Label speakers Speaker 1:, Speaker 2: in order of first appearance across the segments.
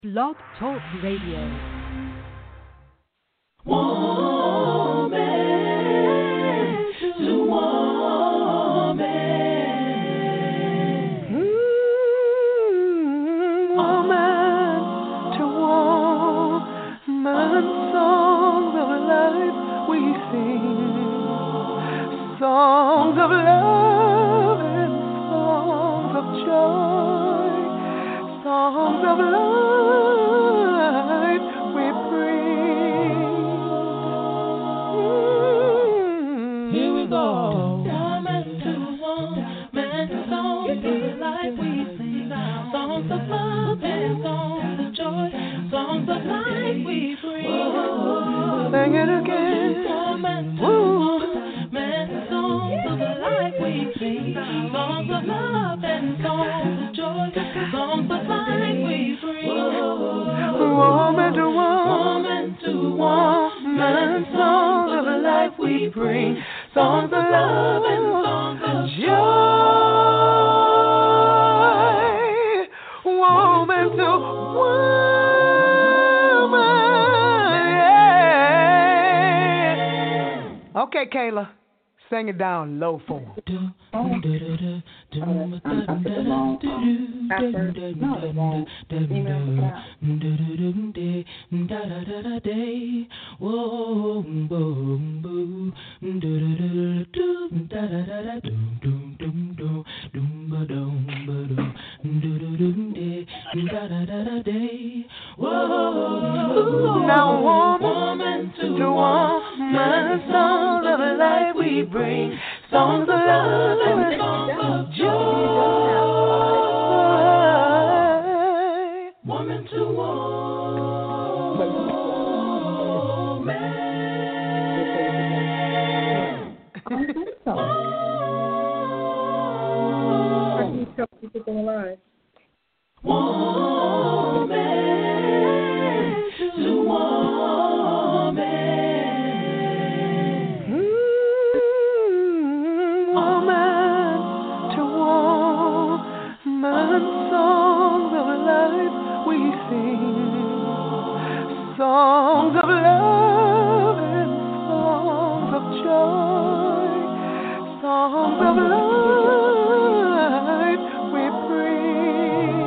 Speaker 1: Blog Talk Radio.
Speaker 2: Woman to woman.
Speaker 3: Woman to woman, songs of life we sing, songs of love and songs of joy, songs of life we bring.
Speaker 2: Here we go. Woman to woman, songs of life we sing, songs of love and songs of joy, songs of life we bring.
Speaker 3: Sing it again.
Speaker 2: Woman to woman, songs of life we sing, songs of love and songs of joy, songs of life we bring.
Speaker 3: Woman to
Speaker 2: woman, songs of life we bring, songs of love and songs of joy.
Speaker 3: Woman to woman. Okay, Kayla, sing it down low for me.
Speaker 4: I got the wrong effort. No, the wrong email
Speaker 3: Now, woman to woman, songs of life we bring, songs of love and songs of joy.
Speaker 2: Woman to
Speaker 4: alive.
Speaker 2: Woman to woman.
Speaker 3: Woman to woman, songs of life we sing, songs of love and songs of joy, songs of life we bring.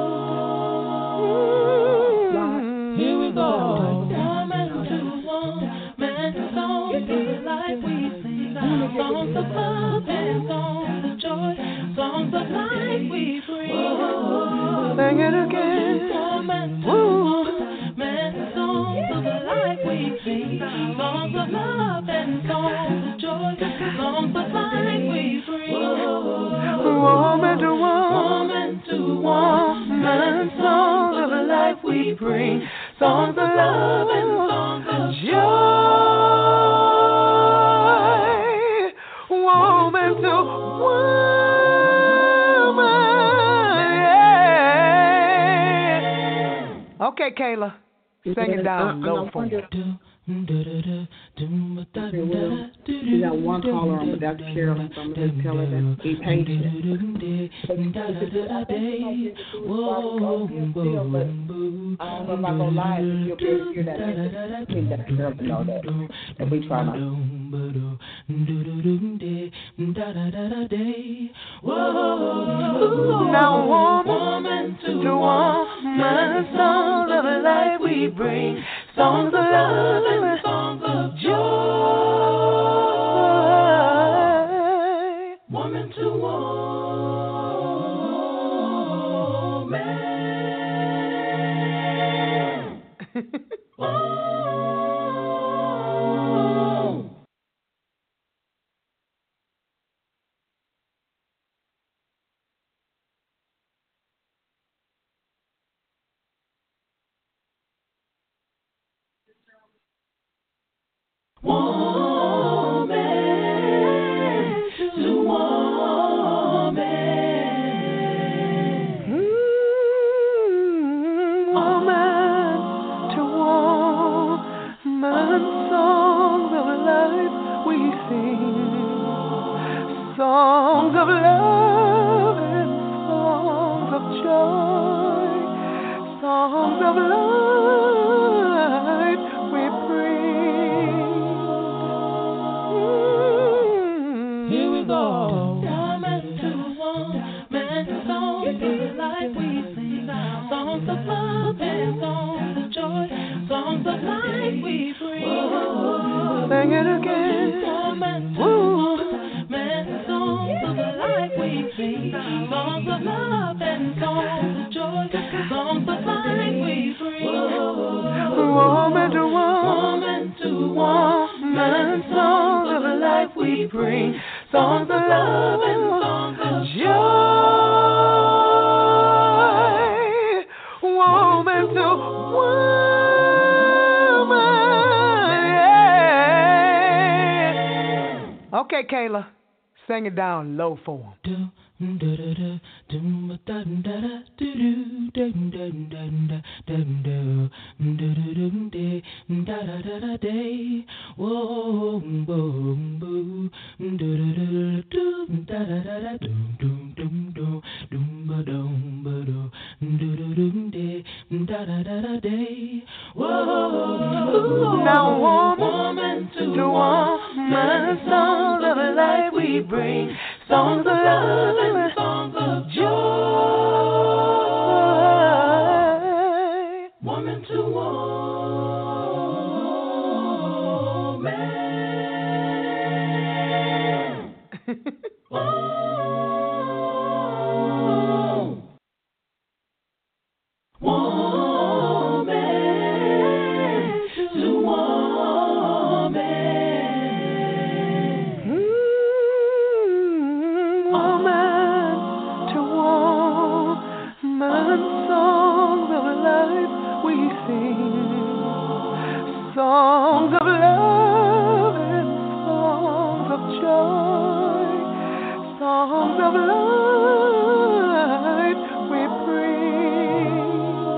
Speaker 2: Here we go. Woman to woman, songs of life we sing, songs of love and songs of joy, songs of life we bring.
Speaker 3: Sing it again.
Speaker 2: Woman to woman, songs of life we sing, songs of love and songs of joy, songs of life we bring.
Speaker 3: Woman to
Speaker 2: woman, songs of life we bring, songs of love and songs of joy.
Speaker 3: Woman to woman. Okay, Kayla, sing it down low for me.
Speaker 4: Okay, well, we got one caller on, but Dr. Carolyn, so I'm going to tell her that be patient. I don't know if I'm going to lie, if you'll be able to hear that message. Please let the girl know that we try not.
Speaker 3: Now, woman to woman, songs of life we bring, songs of love and songs of joy.
Speaker 2: Woman to woman. Woman to woman.
Speaker 3: Woman to woman, songs of life we sing, songs of love and songs of joy, songs of of life we bring.
Speaker 2: Here we go. Diamond to woman, songs of life we sing. Songs of love and songs of joy. Songs of life we bring.
Speaker 3: Sing it again.
Speaker 2: Diamond to woman, songs of life we sing. Songs of love and songs of joy. Songs of life we bring.
Speaker 3: Woman to woman, songs of life we bring. Songs of love and songs of joy. Woman to woman. Yeah. Okay, Kayla, sing it down low for him. Now woman to woman, songs of life we bring. Songs of love and songs of joy. Woman to woman. Songs of love and songs of joy, songs of life we bring.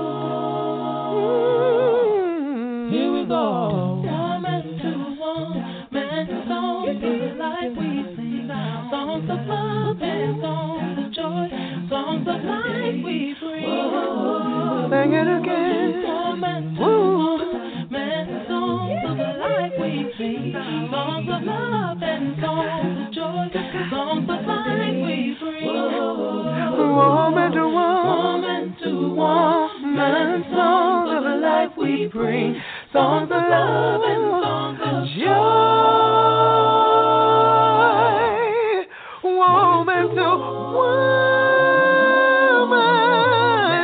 Speaker 2: Here we go. Diamond to woman, songs of life we sing. Songs of love and songs of joy, songs of life we bring.
Speaker 3: Sing it again.
Speaker 2: Diamond to woman, songs of life we sing. Songs of love and songs of joy, songs of life we bring.
Speaker 3: Woman to woman, songs of life we bring. Songs of love and songs of joy. Woman to woman,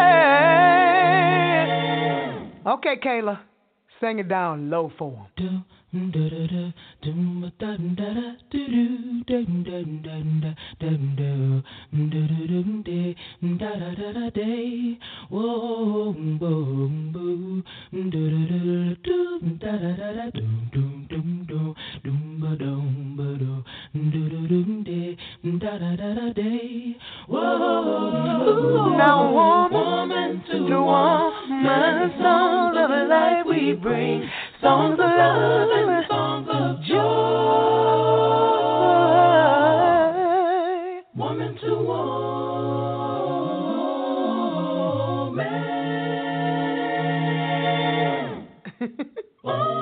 Speaker 3: yeah. Okay, Kayla, sing it down low for him. Now woman to woman, songs of life we bring. Songs of love and songs of joy. Woman to woman.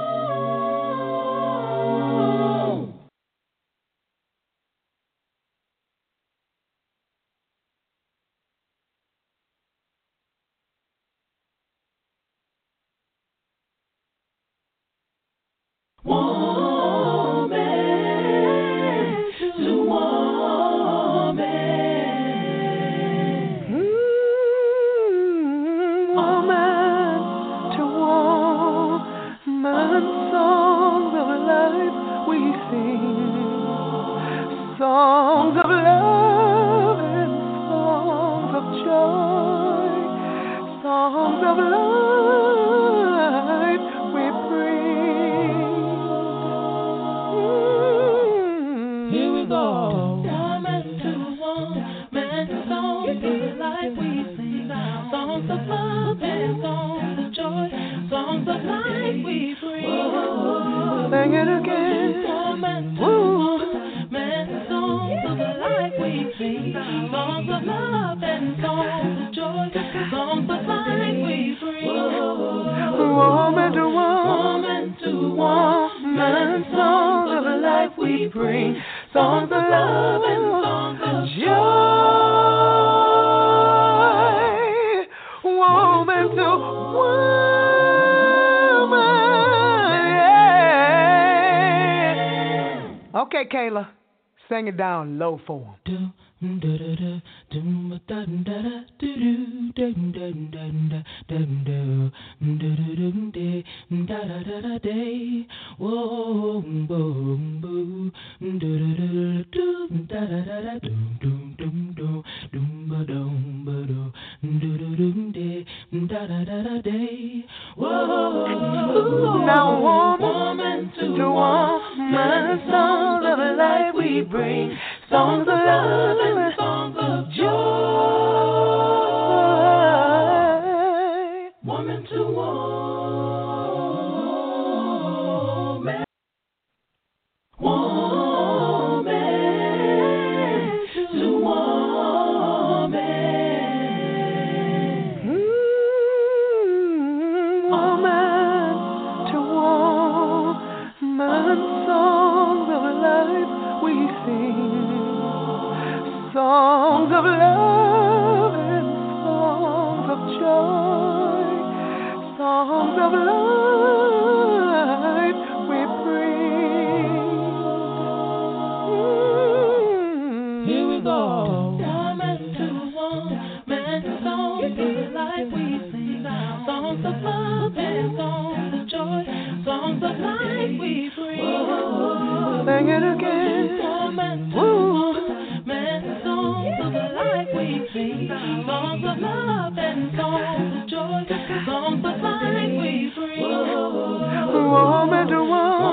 Speaker 3: Songs of love and songs of joy, songs of life we bring.
Speaker 2: Here we go. Diamond to woman, songs of life we sing. Songs of love and songs of joy, songs of life we bring.
Speaker 3: Sing it again.
Speaker 2: Diamond to woman, songs of life we sing. Songs of love and songs of joy, songs of life we bring.
Speaker 3: bring songs of love and songs of joy. Woman to woman, yeah. Okay, Kayla, sing it down low for him. Now woman to woman, songs of life we bring, songs of love and songs of joy. Woman to woman, woman to woman, woman to woman, songs of life we sing, songs of love and songs of joy, songs of life we bring. Here we go. Woman to woman, songs of life we sing, songs of love and songs of joy, songs of life we bring. Sing it again. Woman to woman, songs of life we sing, songs of love and songs of joy, songs of life we bring. Woman to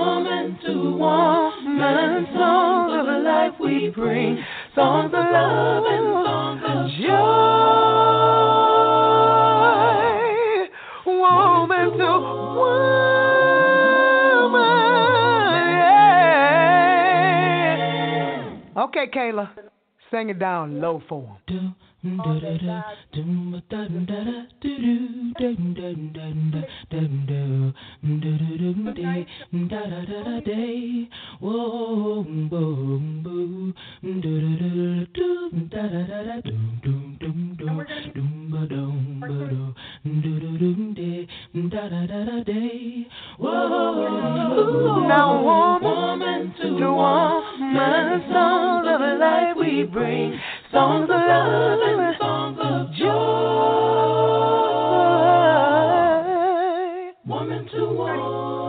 Speaker 3: woman, songs of life we bring, songs of love and songs of joy. Woman to woman, yeah. Okay, Kayla, sing it down low for him. Now woman to woman, songs of life we bring, songs of love and songs of joy. Woman to woman.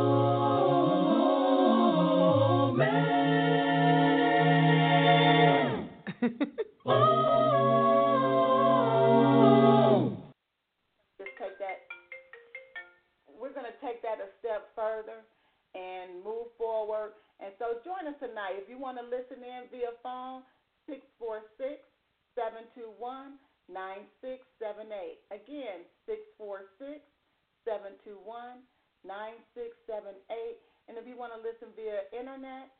Speaker 4: Just take that. We're going to take that a step further and move forward. And so join us tonight. If you want to listen in via phone, 646-721-9678. Again, 646-721-9678. And if you want to listen via internet,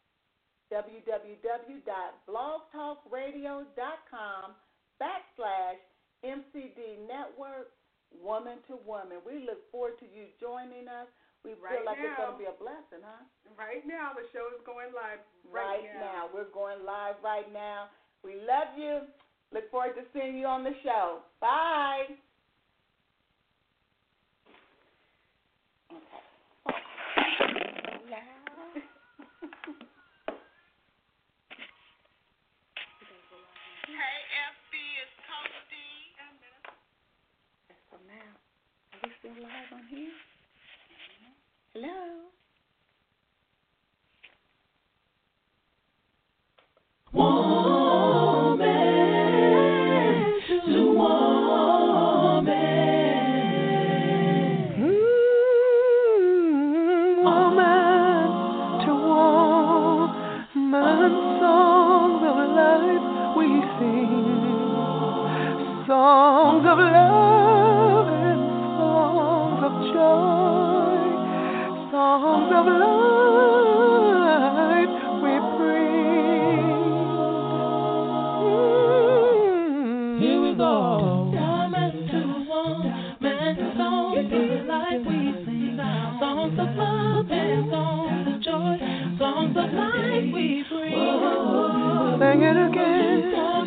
Speaker 4: www.blogtalkradio.com/MCD Network, Woman to Woman. We look forward to you joining us. We feel like it's going to be a blessing, huh?
Speaker 5: Right now, the show is going live
Speaker 4: right now. We're going live right now. We love you. Look forward to seeing you on the show. Bye. Okay.
Speaker 5: Hey, FB, it's Coach D.
Speaker 4: So now, are we still live on here? Hello? Woman to woman. Woman to woman, songs of life we sing, songs of love and songs of joy, songs of life we bring. Here we go. Woman to woman, songs of life we sing, songs of love and songs of joy, songs of life we bring.
Speaker 3: Sing it again.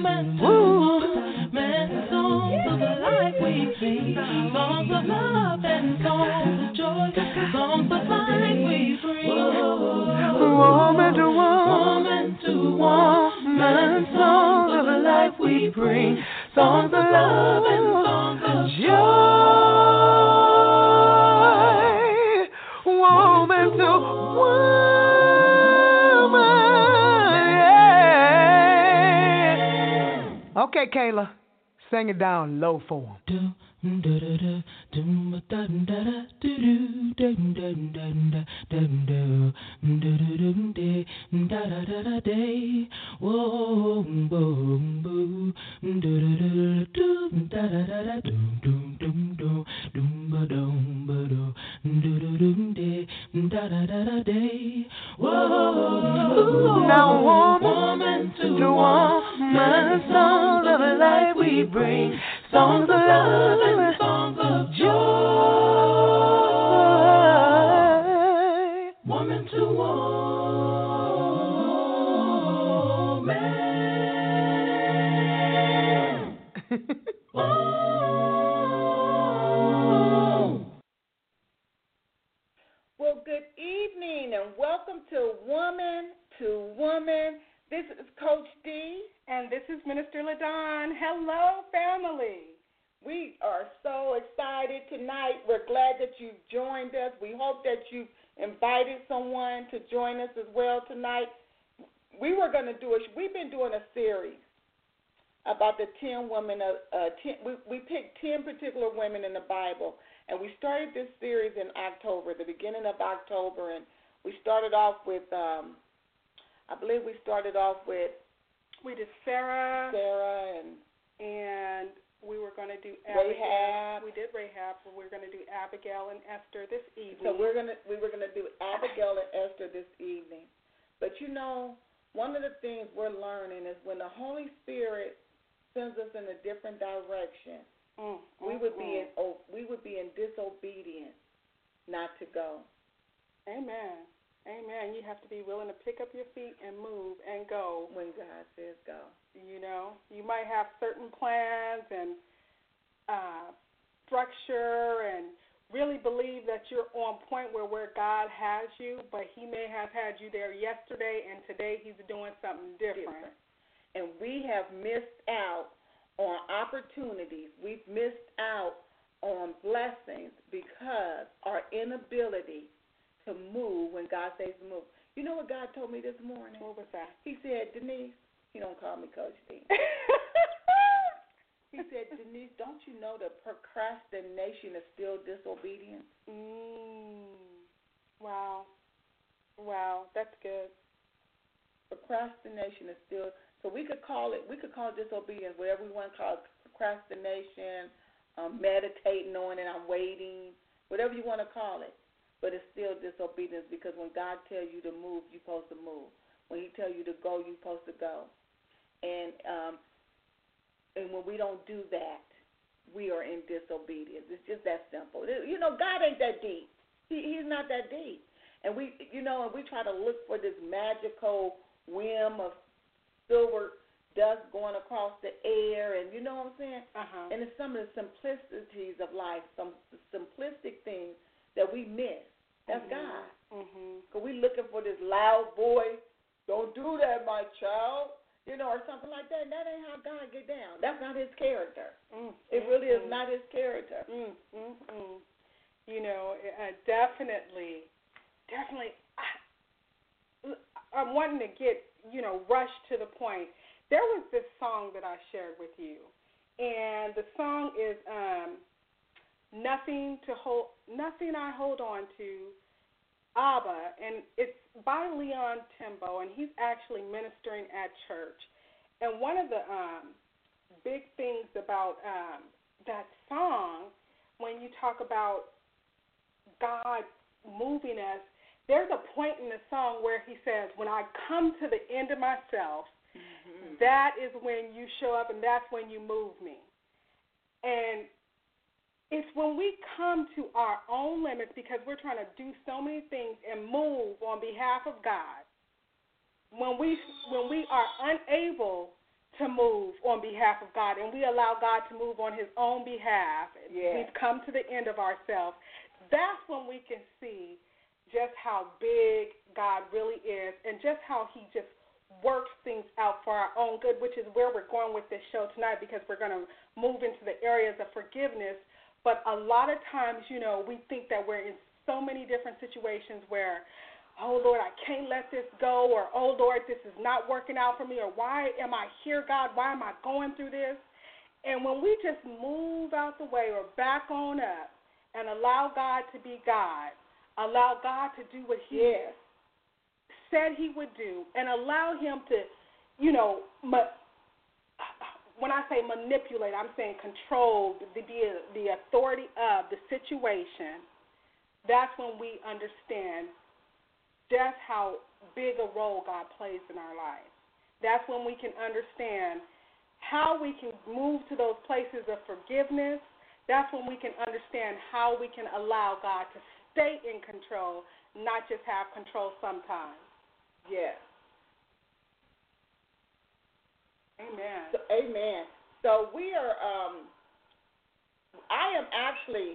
Speaker 2: Songs of the life we sing, songs of love and songs of joy, songs of life we bring.
Speaker 3: Woman to woman, songs of the life we bring, songs of love and songs of joy. Woman to woman. Yeah. Okay, Kayla. Sing it down low for him. Now woman to woman, songs of the life we bring, songs of love and songs of joy. Woman to woman.
Speaker 4: Well, good evening and welcome to Woman to Woman. This is Coach D.
Speaker 5: And this is Minister LaDon. Hello, family.
Speaker 4: We are so excited tonight. We're glad that you've joined us. We hope that you've invited someone to join us as well tonight. We've been doing a series about the 10 women. We picked 10 particular women in the Bible, and we started this series in October, the beginning of October, and we started off with,
Speaker 5: we did Sarah, and we were going to do Abigail.
Speaker 4: Rahab.
Speaker 5: We did Rahab, but we're going to do Abigail and Esther this evening.
Speaker 4: So we were going to do Abigail and Esther this evening. But you know, one of the things we're learning is when the Holy Spirit sends us in a different direction, we would be in disobedience not to go.
Speaker 5: Amen. Amen. You have to be willing to pick up your feet and move and go.
Speaker 4: When God says go.
Speaker 5: You know, you might have certain plans and structure and really believe that you're on point where God has you, but he may have had you there yesterday and today he's doing something different.
Speaker 4: And we have missed out on opportunities. We've missed out on blessings because our inability to move when God says to move. You know what God told me this morning?
Speaker 5: What was that?
Speaker 4: He said, Denise, he don't call me Coach D. He said, Denise, don't you know that procrastination is still disobedience?
Speaker 5: Wow. Wow, that's good.
Speaker 4: Procrastination is still, so we could call it disobedience, whatever we want to call it, procrastination, meditating on it, I'm waiting, whatever you want to call it. But it's still disobedience because when God tells you to move, you're supposed to move. When he tells you to go, you're supposed to go. And when we don't do that, we are in disobedience. It's just that simple. You know, God ain't that deep. He's not that deep. And we try to look for this magical whim of silver dust going across the air, and you know what I'm saying? And it's some of the simplicities of life, some simplistic things that we miss. That's God. Because we looking for this loud voice, don't do that, my child, you know, or something like that. And that ain't how God get down. That's not his character. It really is not his character.
Speaker 5: You know, definitely, I'm wanting to get, rush to the point. There was this song that I shared with you, and the song is Nothing I Hold On To, Abba, and it's by Leon Timbo, and he's actually ministering at church. And one of the big things about that song, when you talk about God moving us, there's a point in the song where he says, when I come to the end of myself, that is when you show up and that's when you move me. And it's when we come to our own limits because we're trying to do so many things and move on behalf of God when we are unable to move on behalf of God and we allow God to move on his own behalf, we've come to the end of ourselves, that's when we can see just how big God really is and just how he just works things out for our own good, which is where we're going with this show tonight, because we're going to move into the areas of forgiveness. But a lot of times, we think that we're in so many different situations where, oh, Lord, I can't let this go, or, oh, Lord, this is not working out for me, or why am I here, God? Why am I going through this? And when we just move out the way or back on up and allow God to be God, allow God to do what he said he would do, and allow him to, when I say manipulate, I'm saying control, the authority of the situation, that's when we understand just how big a role God plays in our lives. That's when we can understand how we can move to those places of forgiveness. That's when we can understand how we can allow God to stay in control, not just have control sometimes.
Speaker 4: Yeah.
Speaker 5: Amen.
Speaker 4: Amen. So we are, I am actually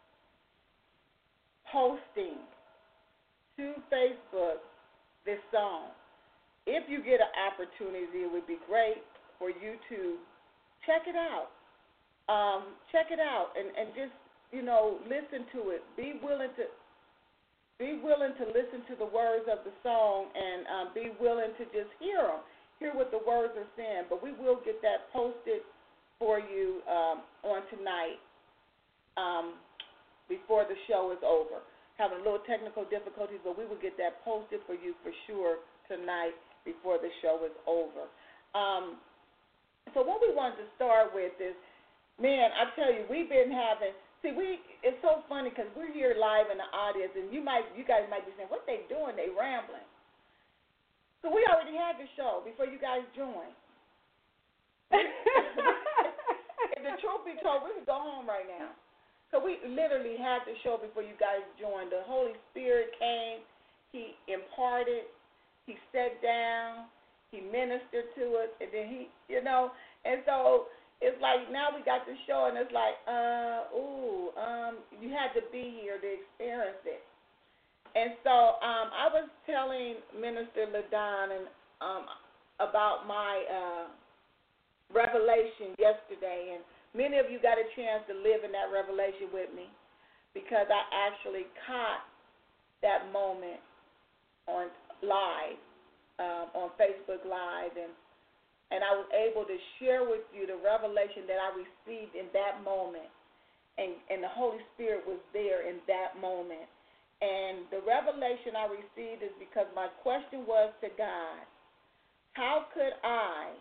Speaker 4: posting to Facebook this song. If you get an opportunity, it would be great for you to check it out. Check it out and just, listen to it. Be willing to listen to the words of the song and be willing to just hear what the words are saying. But we will get that posted for you on tonight before the show is over. Having a little technical difficulties, but we will get that posted for you for sure tonight before the show is over. So what we wanted to start with is, man, I tell you, we've been having, it's so funny because we're here live in the audience, and you guys might be saying, what they doing? They rambling. So we already had the show before you guys joined. If the truth be told, we could go home right now. So we literally had the show before you guys joined. The Holy Spirit came. He imparted. He sat down. He ministered to us. And then and so it's like now we got the show, and it's like, you had to be here to experience it. And so I was telling Minister LaDon about my revelation yesterday, and many of you got a chance to live in that revelation with me because I actually caught that moment on live, on Facebook Live, and I was able to share with you the revelation that I received in that moment, and the Holy Spirit was there in that moment. And the revelation I received is because my question was to God, how could I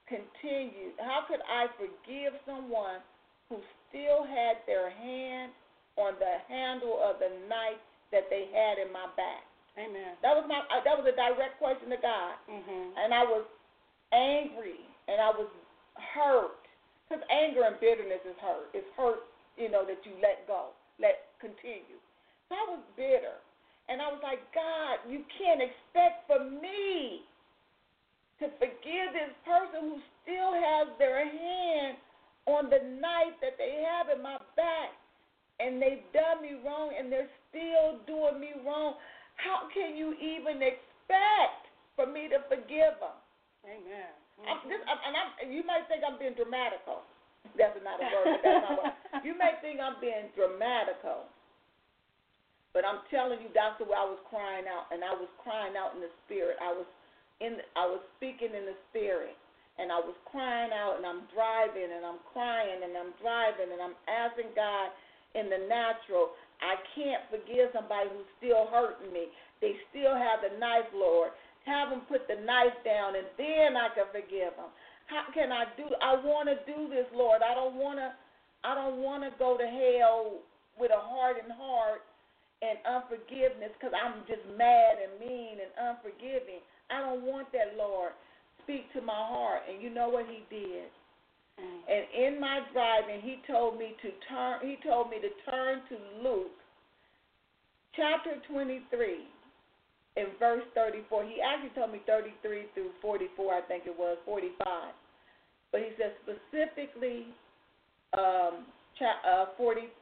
Speaker 4: forgive someone who still had their hand on the handle of the knife that they had in my back?
Speaker 5: Amen.
Speaker 4: That was a direct question to God.
Speaker 5: Mm-hmm.
Speaker 4: And I was angry and I was hurt, because anger and bitterness is hurt. It's hurt, that you let go, continue. So I was bitter, and I was like, God, you can't expect for me to forgive this person who still has their hand on the knife that they have in my back, and they've done me wrong, and they're still doing me wrong. How can you even expect for me to forgive them?
Speaker 5: Amen.
Speaker 4: You might think I'm being dramatical. That's not a word, but that's not what. You may think I'm being dramatical. But I'm telling you, that's the way I was crying out, and I was crying out in the spirit. I was speaking in the spirit, and I was crying out, and I'm driving, and I'm crying, and I'm driving, and I'm asking God in the natural. I can't forgive somebody who's still hurting me. They still have the knife, Lord. Have them put the knife down, and then I can forgive them. How can I do? I want to do this, Lord. I don't want to go to hell with a hardened heart and unforgiveness because I'm just mad and mean and unforgiving. I don't want that, Lord. Speak to my heart. And you know what he did? And in my driving, he told me to turn to Luke chapter 23, in verse 34. He actually told me 33 through 44, I think it was, 45. But he says specifically 34.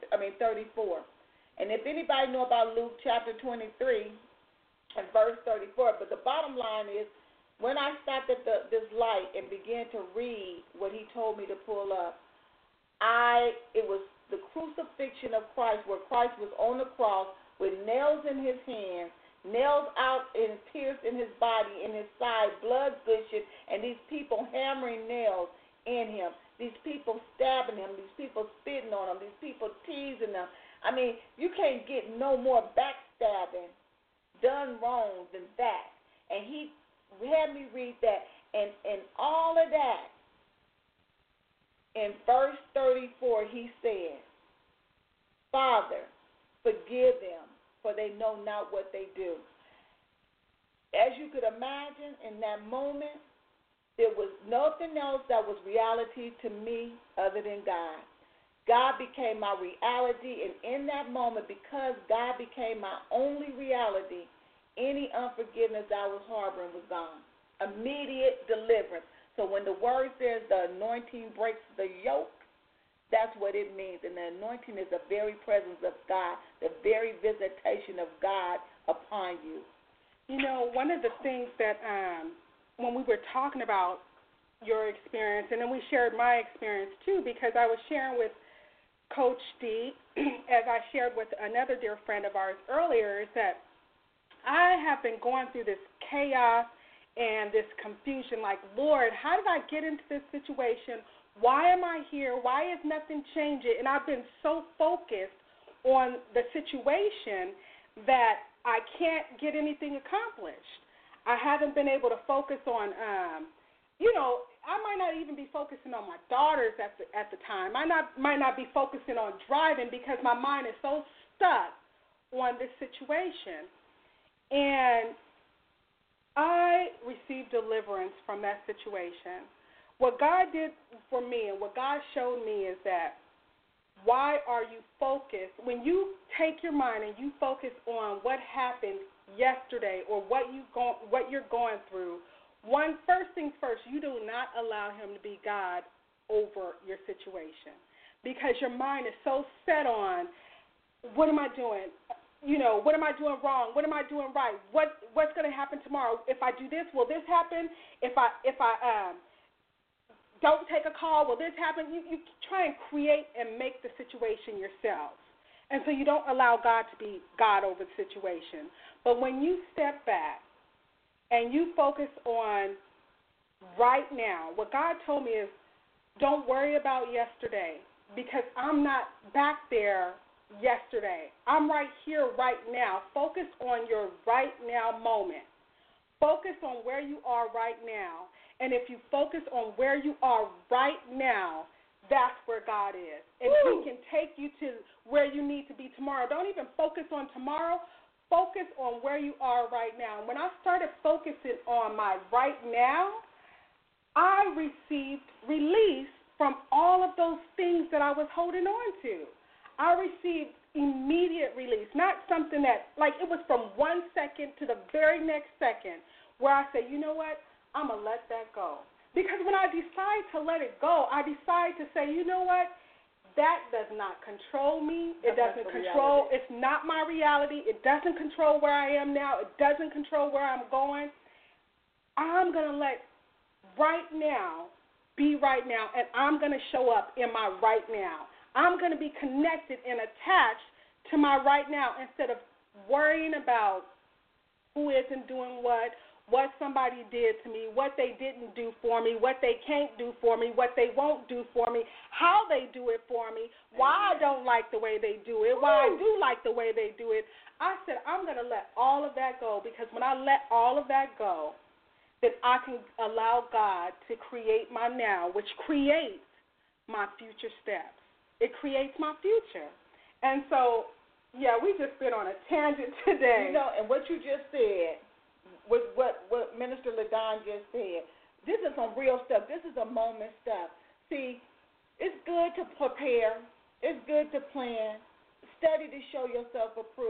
Speaker 4: And if anybody know about Luke chapter 23 and verse 34, but the bottom line is, when I stopped at this light and began to read what he told me to pull up, it was the crucifixion of Christ, where Christ was on the cross with nails in his hands, nails out and pierced in his body, in his side, blood gushing, and these people hammering nails in him, these people stabbing him, these people spitting on him, these people teasing him. I mean, you can't get no more backstabbing done wrong than that. And he had me read that, and all of that, in verse 34, he said, Father, forgive them, for they know not what they do. As you could imagine, in that moment, there was nothing else that was reality to me other than God. God became my reality, and in that moment, because God became my only reality, any unforgiveness I was harboring was gone. Immediate deliverance. So when the word says the anointing breaks the yoke, that's what it means. And the anointing is the very presence of God, the very visitation of God upon you.
Speaker 5: You know, one of the things that when we were talking about your experience, and then we shared my experience too, because I was sharing with Coach D, as I shared with another dear friend of ours earlier, is that I have been going through this chaos and this confusion, like, Lord, how did I get into this situation? Why am I here? Why is nothing changing? And I've been so focused on the situation that I can't get anything accomplished. I haven't been able to focus on, I might not even be focusing on my daughters at the time. I might not be focusing on driving because my mind is so stuck on this situation. And I received deliverance from that situation. What God did for me and what God showed me is that, why are you focused? When you take your mind and you focus on what happened yesterday or what you're going through, first things first, you do not allow him to be God over your situation, because your mind is so set on, what am I doing? What am I doing wrong? What am I doing right? What's going to happen tomorrow? If I do this, will this happen? If I don't take a call, will this happen? You try and create and make the situation yourself. And so you don't allow God to be God over the situation. But when you step back and you focus on right now, what God told me is, don't worry about yesterday, because I'm not back there yesterday. I'm right here right now. Focus on your right now moment. Focus on where you are right now. And if you focus on where you are right now, that's where God is. And He can take you to where you need to be tomorrow. Don't even focus on tomorrow. Focus on where you are right now. And when I started focusing on my right now, I received release from all of those things that I was holding on to. I received immediate release, not something that, like, it was from 1 second to the very next second where I said, you know what, I'm going to let that go. Because when I decide to let it go, I decide to say, you know what, that does not control me. It doesn't control, it's not my reality. It doesn't control where I am now. It doesn't control where I'm going. I'm going to let right now be right now, and I'm going to show up in my right now. I'm going to be connected and attached to my right now, instead of worrying about who isn't doing what somebody did to me, what they didn't do for me, what they can't do for me, what they won't do for me, how they do it for me, why I don't like the way they do it, why I do like the way they do it. I said, I'm going to let all of that go, because when I let all of that go, then I can allow God to create my now, which creates my future steps. It creates my future. And so, yeah, we just been on a tangent today.
Speaker 4: And what you just said, what Minister LaDon just said, this is some real stuff. This is a moment stuff. See, it's good to prepare. It's good to plan. Study to show yourself approved.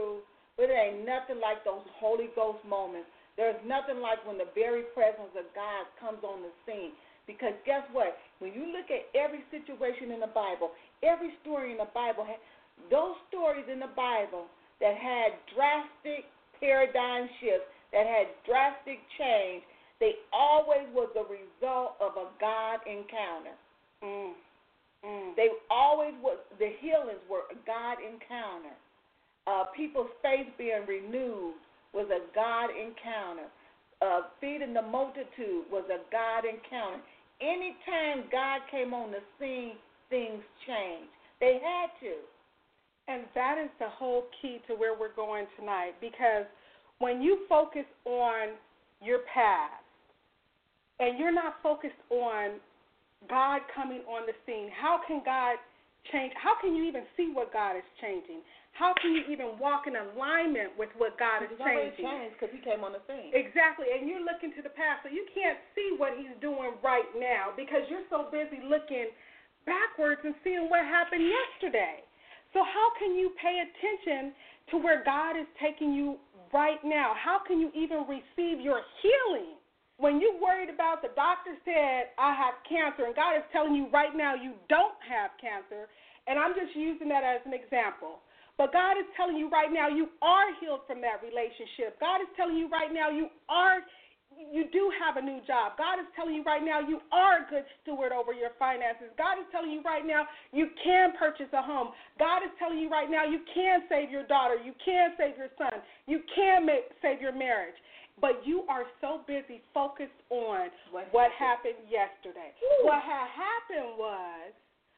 Speaker 4: But it ain't nothing like those Holy Ghost moments. There's nothing like when the very presence of God comes on the scene. Because guess what? When you look at every situation in the Bible, every story in the Bible, those stories in the Bible that had drastic paradigm shifts, that had drastic change, they always was the result of a God encounter. They always was, the healings were a God encounter. People's faith being renewed was a God encounter. Feeding the multitude was a God encounter. Anytime God came on the scene, things changed. They had to.
Speaker 5: And that is the whole key to where we're going tonight, because when you focus on your past and you're not focused on God coming on the scene, how can God change? How can you even see what God is changing? How can you even walk in alignment with what God is changing?
Speaker 4: He's already changed because he came on the scene.
Speaker 5: Exactly, and you're looking to the past, so you can't see what he's doing right now because you're so busy looking backwards and seeing what happened yesterday. So how can you pay attention to where God is taking you right now? How can you even receive your healing when you're worried about the doctor said, I have cancer, and God is telling you right now you don't have cancer, and I'm just using that as an example. But God is telling you right now you are healed from that relationship. God is telling you right now you do have a new job. God is telling you right now you are a good steward over your finances. God is telling you right now you can purchase a home. God is telling you right now you can save your daughter. You can save your son. You can save your marriage. But you are so busy focused on what happened yesterday. Ooh. What had happened was,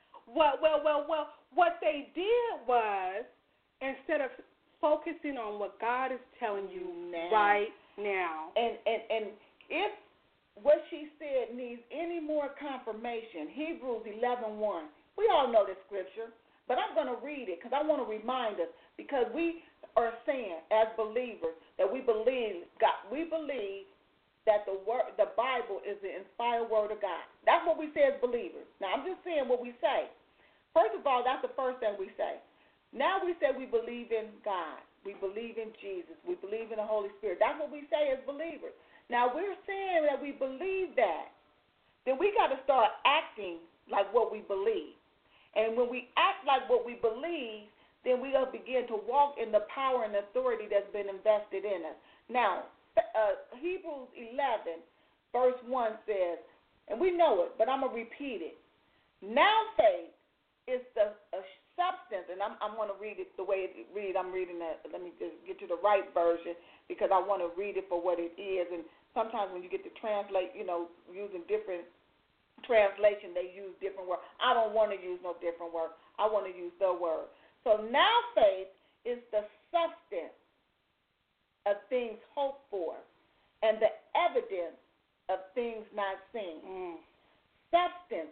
Speaker 5: what they did was, instead of focusing on what God is telling you right now.
Speaker 4: And if what she said needs any more confirmation, Hebrews 11:1. We all know this scripture, but I'm going to read it because I want to remind us, because we are saying as believers that we believe God. We believe that the Bible is the inspired word of God. That's what we say as believers. Now, I'm just saying what we say. First of all, that's the first thing we say. Now we say we believe in God. We believe in Jesus. We believe in the Holy Spirit. That's what we say as believers. Now, we're saying that we believe that. Then we got to start acting like what we believe. And when we act like what we believe, then we will begin to walk in the power and authority that's been invested in us. Now, Hebrews 11, verse 1 says, and we know it, but I'm going to repeat it. Now faith is the substance, and I'm going to read it the way it reads. I'm reading that. Let me just get you the right version because I want to read it for what it is. And sometimes when you get to translate, using different translation, they use different words. I don't want to use no different word. I want to use the word. So now faith is the substance of things hoped for and the evidence of things not seen. Substance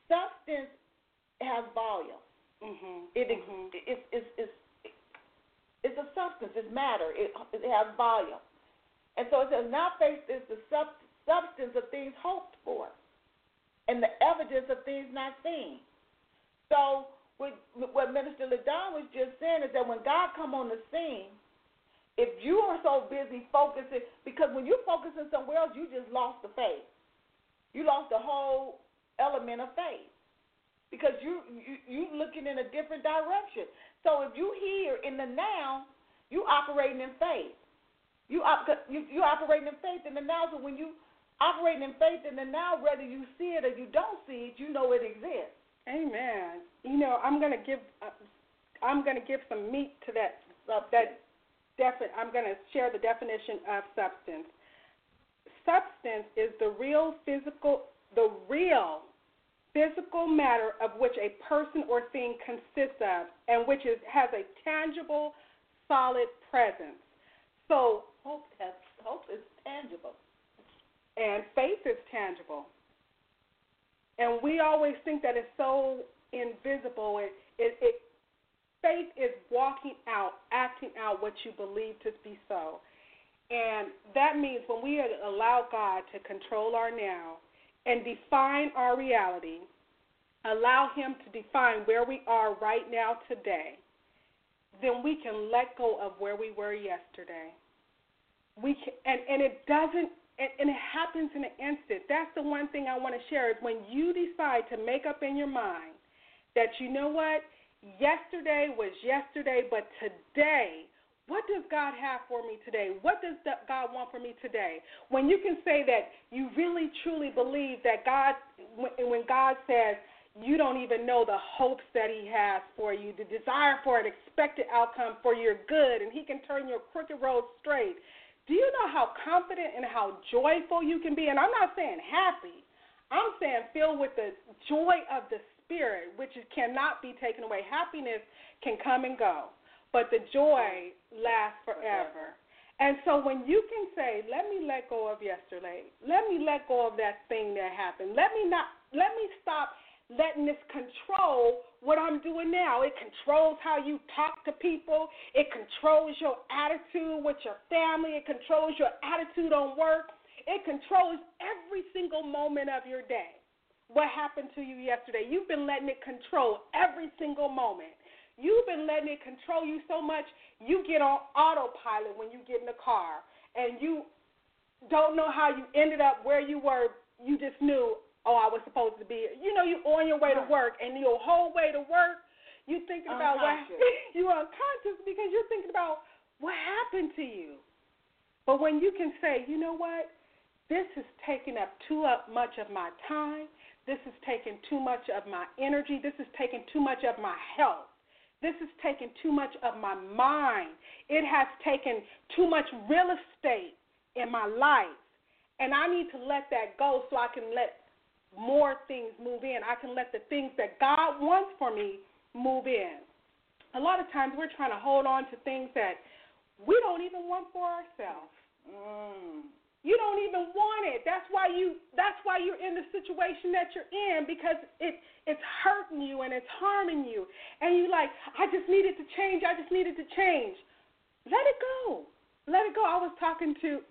Speaker 4: has volume. It's a substance. It's matter. It has volume. And so it says, now faith is the substance of things hoped for and the evidence of things not seen. So what Minister LaDon was just saying is that when God come on the scene, if you are so busy focusing, because when you're focusing somewhere else, you just lost the faith. You lost the whole element of faith because you looking in a different direction. So if you here in the now, you operating in faith. You operating in faith in the now. So when you operating in faith in the now, whether you see it or you don't see it, you know it exists.
Speaker 5: Amen. I'm going to give some meat to that. I'm going to share the definition of substance. Substance is the real physical matter of which a person or thing consists of, and which has a tangible, solid presence. So
Speaker 4: hope is tangible,
Speaker 5: and faith is tangible. And we always think that it's so invisible. Faith is walking out, acting out what you believe to be so. And that means when we allow God to control our now and define our reality, allow him to define where we are right now today, then we can let go of where we were yesterday. We can, and it doesn't, and it happens in an instant. That's the one thing I want to share is when you decide to make up in your mind that, you know what, yesterday was yesterday, but today, what does God have for me today? What does God want for me today? When you can say that you really, truly believe that God, when God says, you don't even know the hopes that he has for you, the desire for an expected outcome for your good, and he can turn your crooked road straight. Do you know how confident and how joyful you can be? And I'm not saying happy. I'm saying filled with the joy of the Spirit, which cannot be taken away. Happiness can come and go, but the joy lasts forever. And so when you can say, let me let go of yesterday, let me let go of that thing that happened, let me stop letting this control what I'm doing now. It controls how you talk to people. It controls your attitude with your family. It controls your attitude on work. It controls every single moment of your day. What happened to you yesterday? You've been letting it control every single moment. You've been letting it control you so much you get on autopilot when you get in the car, and you don't know how you ended up where you were. You just knew, oh, I was supposed to be. You know, you're on your way to work, and your whole way to work, you're thinking about you're unconscious because you're thinking about what happened to you. But when you can say, you know what, this is taking up too much of my time. This is taking too much of my energy. This is taking too much of my health. This is taking too much of my mind. It has taken too much real estate in my life. And I need to let that go so I can let more things move in. I can let the things that God wants for me move in. A lot of times we're trying to hold on to things that we don't even want for ourselves. You don't even want it. That's why you're in the situation that you're in, because it's hurting you and it's harming you. And you're like, I just needed to change. I just needed to change. Let it go. Let it go. I was talking to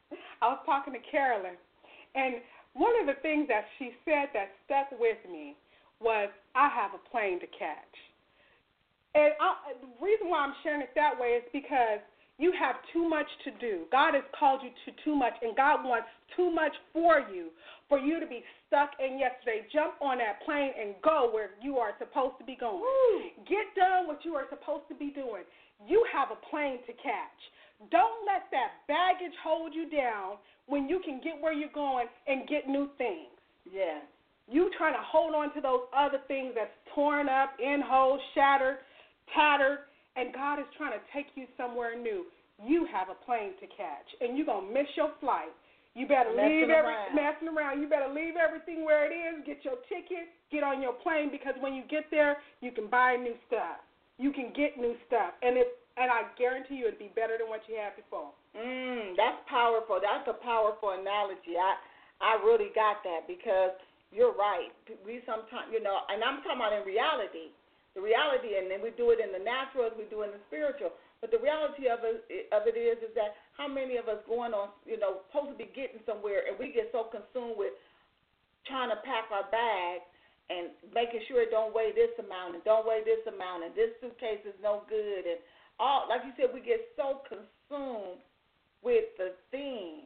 Speaker 5: Carolyn, and one of the things that she said that stuck with me was, I have a plane to catch. And the reason why I'm sharing it that way is because you have too much to do. God has called you to too much, and God wants too much for you to be stuck in yesterday. Jump on that plane and go where you are supposed to be going. Get done what you are supposed to be doing. You have a plane to catch. Don't let that baggage hold you down when you can get where you're going and get new things.
Speaker 4: Yeah.
Speaker 5: You trying to hold on to those other things that's torn up, in whole, shattered, tattered, and God is trying to take you somewhere new. You have a plane to catch, and you're going to miss your flight. You better messing around. You better leave everything where it is, get your ticket, get on your plane, because when you get there, you can buy new stuff. You can get new stuff, and I guarantee you it'd be better than what you had before.
Speaker 4: That's powerful. That's a powerful analogy. I really got that, because you're right. We sometimes, and I'm talking about in reality. The reality, and then we do it in the natural as we do in the spiritual. But the reality of it is that how many of us going on, supposed to be getting somewhere, and we get so consumed with trying to pack our bags and making sure it don't weigh this amount and don't weigh this amount, and this suitcase is no good, and all, like you said, we get so consumed with the thing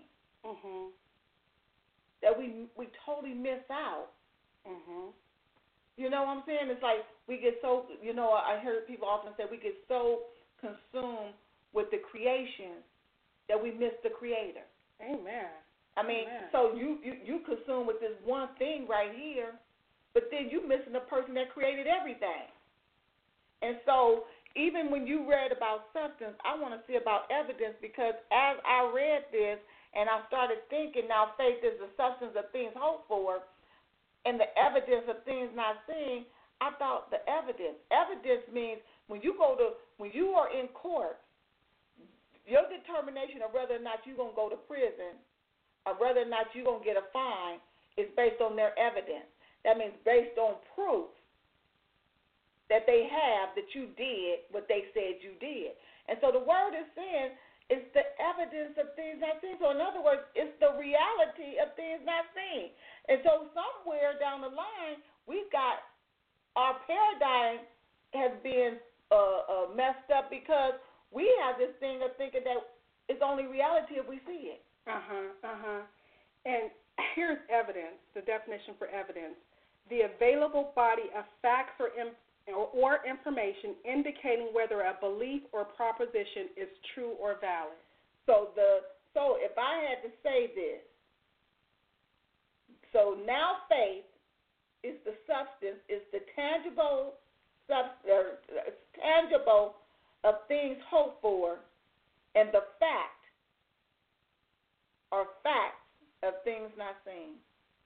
Speaker 4: that we totally miss out. You know what I'm saying? It's like we get so, I heard people often say we get so consumed with the creation that we miss the Creator.
Speaker 5: Amen.
Speaker 4: I mean, so you consumed with this one thing right here, but then you missing the person that created everything. And so even when you read about substance, I want to see about evidence, because as I read this and I started thinking, now faith is the substance of things hoped for, and the evidence of things not seen, I thought the evidence. Evidence means when you are in court, your determination of whether or not you're going to go to prison or whether or not you're going to get a fine is based on their evidence. That means based on proof that they have that you did what they said you did. And so the word is saying it's the evidence of things not seen. So in other words, it's the reality of things not seen. And so somewhere down the line, we've got our paradigm has been messed up because we have this thing of thinking that it's only reality if we see it.
Speaker 5: And here's evidence, the definition for evidence: the available body of facts or information indicating whether a belief or proposition is true or valid.
Speaker 4: So if I had to say this, so now faith is the substance, is the tangible of things hoped for, and the fact or facts of things not seen.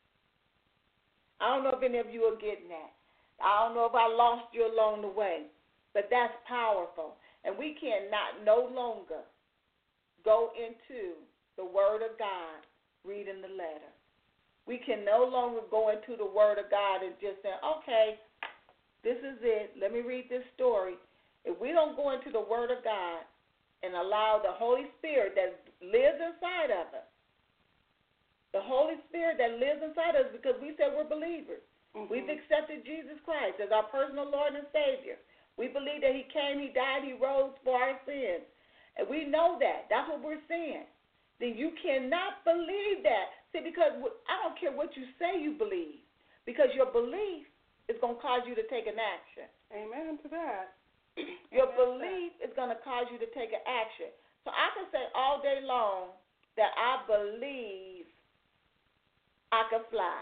Speaker 4: I don't know if any of you are getting that. I don't know if I lost you along the way, but that's powerful. And we cannot no longer go into the Word of God reading the letter. We can no longer go into the Word of God and just say, okay, this is it. Let me read this story. If we don't go into the Word of God and allow the Holy Spirit that lives inside of us, the Holy Spirit that lives inside us, because we said we're believers. Mm-hmm. We've accepted Jesus Christ as our personal Lord and Savior. We believe that He came, He died, He rose for our sins. And we know that. That's what we're saying. Then you cannot believe that. See, because I don't care what you say you believe, because your belief is going to cause you to take an action.
Speaker 5: Amen to that.
Speaker 4: Your belief is going to cause you to take an action. So I can say all day long that I believe I can fly.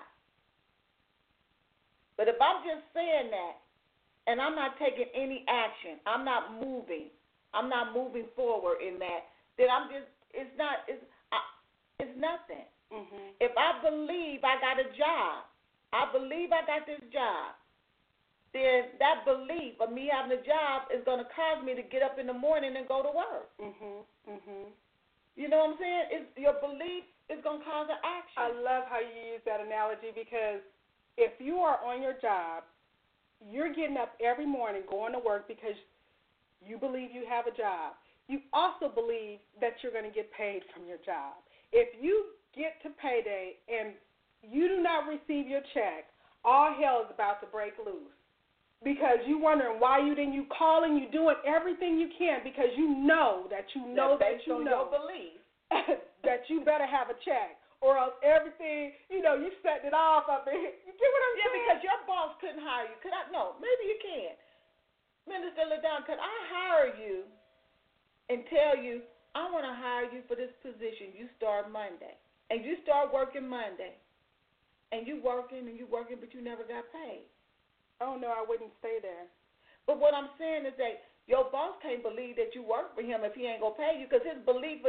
Speaker 4: But if I'm just saying that and I'm not taking any action, I'm not moving forward in that, then it's nothing. Mm-hmm. If I believe I got a job, I believe I got this job, then that belief of me having a job is going to cause me to get up in the morning and go to work. Mm-hmm. Mm-hmm. You know what I'm saying? Your belief is going to cause an action.
Speaker 5: I love how you use that analogy, because if you are on your job, you're getting up every morning going to work because you believe you have a job. You also believe that you're going to get paid from your job. If you get to payday and you do not receive your check, all hell is about to break loose, because you're wondering why you calling, you doing everything you can because you know that you know
Speaker 4: your belief
Speaker 5: that you better have a check, or else everything, you setting it off up there. You get what I'm saying?
Speaker 4: Yeah, because your boss couldn't hire you. No, maybe you can. Minister LaDon, could I hire you and tell you, I want to hire you for this position. You start Monday. And you start working Monday. And you working, but you never got paid.
Speaker 5: Oh, no, I wouldn't stay there.
Speaker 4: But what I'm saying is that your boss can't believe that you work for him if he ain't going to pay you, because his belief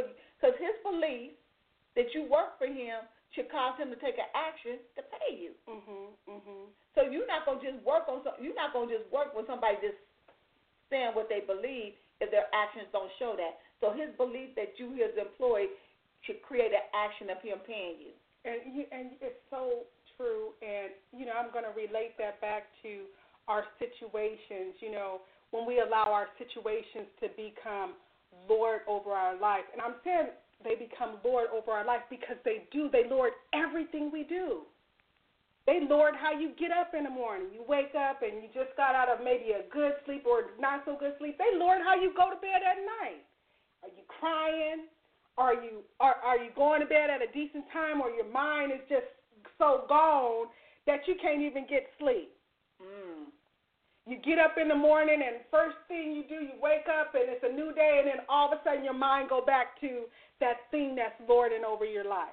Speaker 4: that you work for him should cause him to take an action to pay you. Mm-hmm, mm-hmm. So you're not going to just work when somebody just saying what they believe if their actions don't show that. So his belief that you, his employee, should create an action of him paying you.
Speaker 5: And it's so true. And, I'm going to relate that back to our situations, when we allow our situations to become Lord over our life. And I'm saying they become Lord over our life because they do. They Lord everything we do. They Lord how you get up in the morning. You wake up and you just got out of maybe a good sleep or not so good sleep. They Lord how you go to bed at night. Are you crying? Are you going to bed at a decent time, or your mind is just so gone that you can't even get sleep? Mm. You get up in the morning and first thing you do, you wake up and it's a new day, and then all of a sudden your mind go back to that thing that's lording over your life.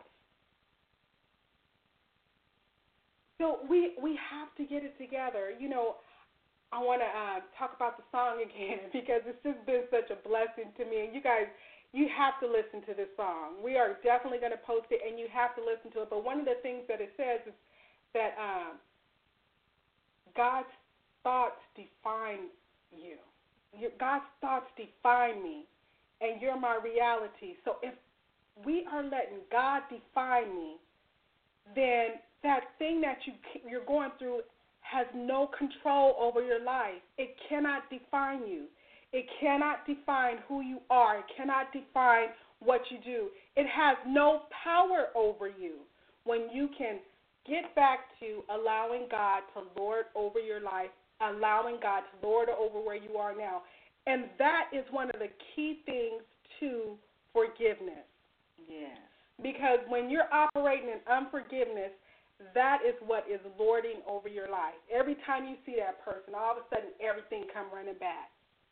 Speaker 5: So we have to get it together. I want to talk about the song again because it's just been such a blessing to me. And you guys, you have to listen to this song. We are definitely going to post it, and you have to listen to it. But one of the things that it says is that God's thoughts define you. God's thoughts define me, and you're my reality. So if we are letting God define me, then that thing that you're going through has no control over your life. It cannot define you. It cannot define who you are. It cannot define what you do. It has no power over you when you can get back to allowing God to lord over your life allowing God to lord over where you are now. And that is one of the key things to forgiveness.
Speaker 4: Yes.
Speaker 5: Because when you're operating in unforgiveness, that is what is lording over your life. Every time you see that person, all of a sudden everything come running back.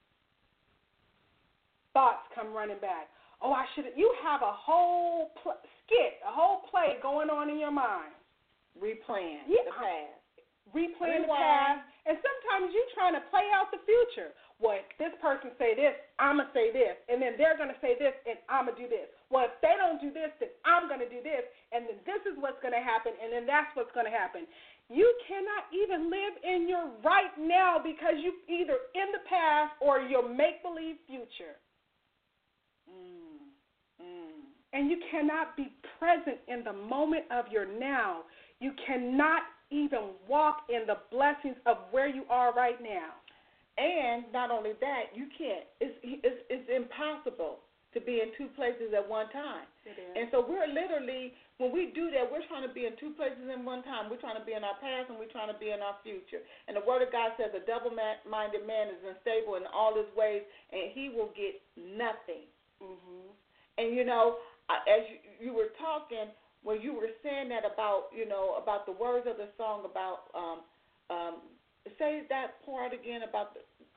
Speaker 5: Thoughts come running back. Oh, I should. You have a whole skit, a whole play going on in your mind.
Speaker 4: Replaying
Speaker 5: the
Speaker 4: past.
Speaker 5: Replaying the past. And sometimes you're trying to play out the future. Well, if this person say this, I'm going to say this. And then they're going to say this, and I'm going to do this. Well, if they don't do this, then I'm going to do this. And then this is what's going to happen, and then that's what's going to happen. You cannot even live in your right now because you're either in the past or your make-believe future. And you cannot be present in the moment of your now. You cannot even walk in the blessings of where you are right now.
Speaker 4: And not only that, you can't. It's impossible to be in two places at one time.
Speaker 5: It is.
Speaker 4: And so we're literally, when we do that, we're trying to be in two places at one time. We're trying to be in our past and we're trying to be in our future. And the Word of God says a double-minded man is unstable in all his ways, and he will get nothing.
Speaker 5: Mm-hmm. And,
Speaker 4: as you were talking, when you were saying that about the words of the song about, say that part again about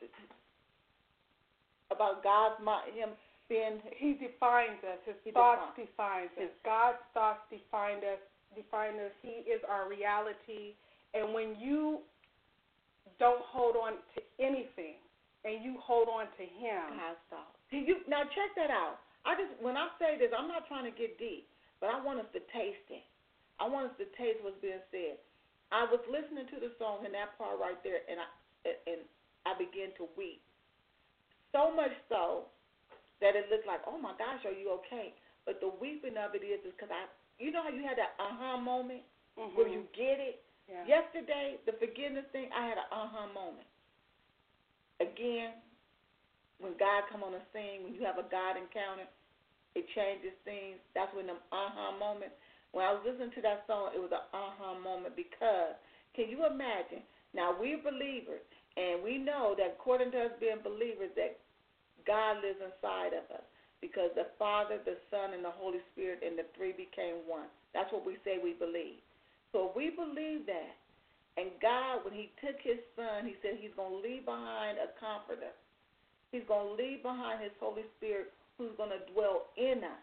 Speaker 4: God's mind, Him being.
Speaker 5: He defines us. His thoughts define us. God's thoughts define us. He is our reality. And when you don't hold on to anything and you hold on to Him,
Speaker 4: God's thoughts. Now check that out. When I say this, I'm not trying to get deep, but I want us to taste it. I want us to taste what's being said. I was listening to the song in that part right there, and I began to weep. So much so that it looked like, oh my gosh, are you okay? But the weeping of it is because you know how you had that aha moment where you get it?
Speaker 5: Yeah.
Speaker 4: Yesterday, the forgiveness thing, I had an aha moment. Again, when God come on the scene, when you have a God encounter, it changes things. That's when the aha moment. When I was listening to that song, it was an aha moment because, can you imagine? Now, we're believers, and we know that according to us being believers, that God lives inside of us because the Father, the Son, and the Holy Spirit, and the three became one. That's what we say we believe. So if we believe that, and God, when He took His Son, He said He's going to leave behind a comforter. He's going to leave behind His Holy Spirit who's going to dwell in us.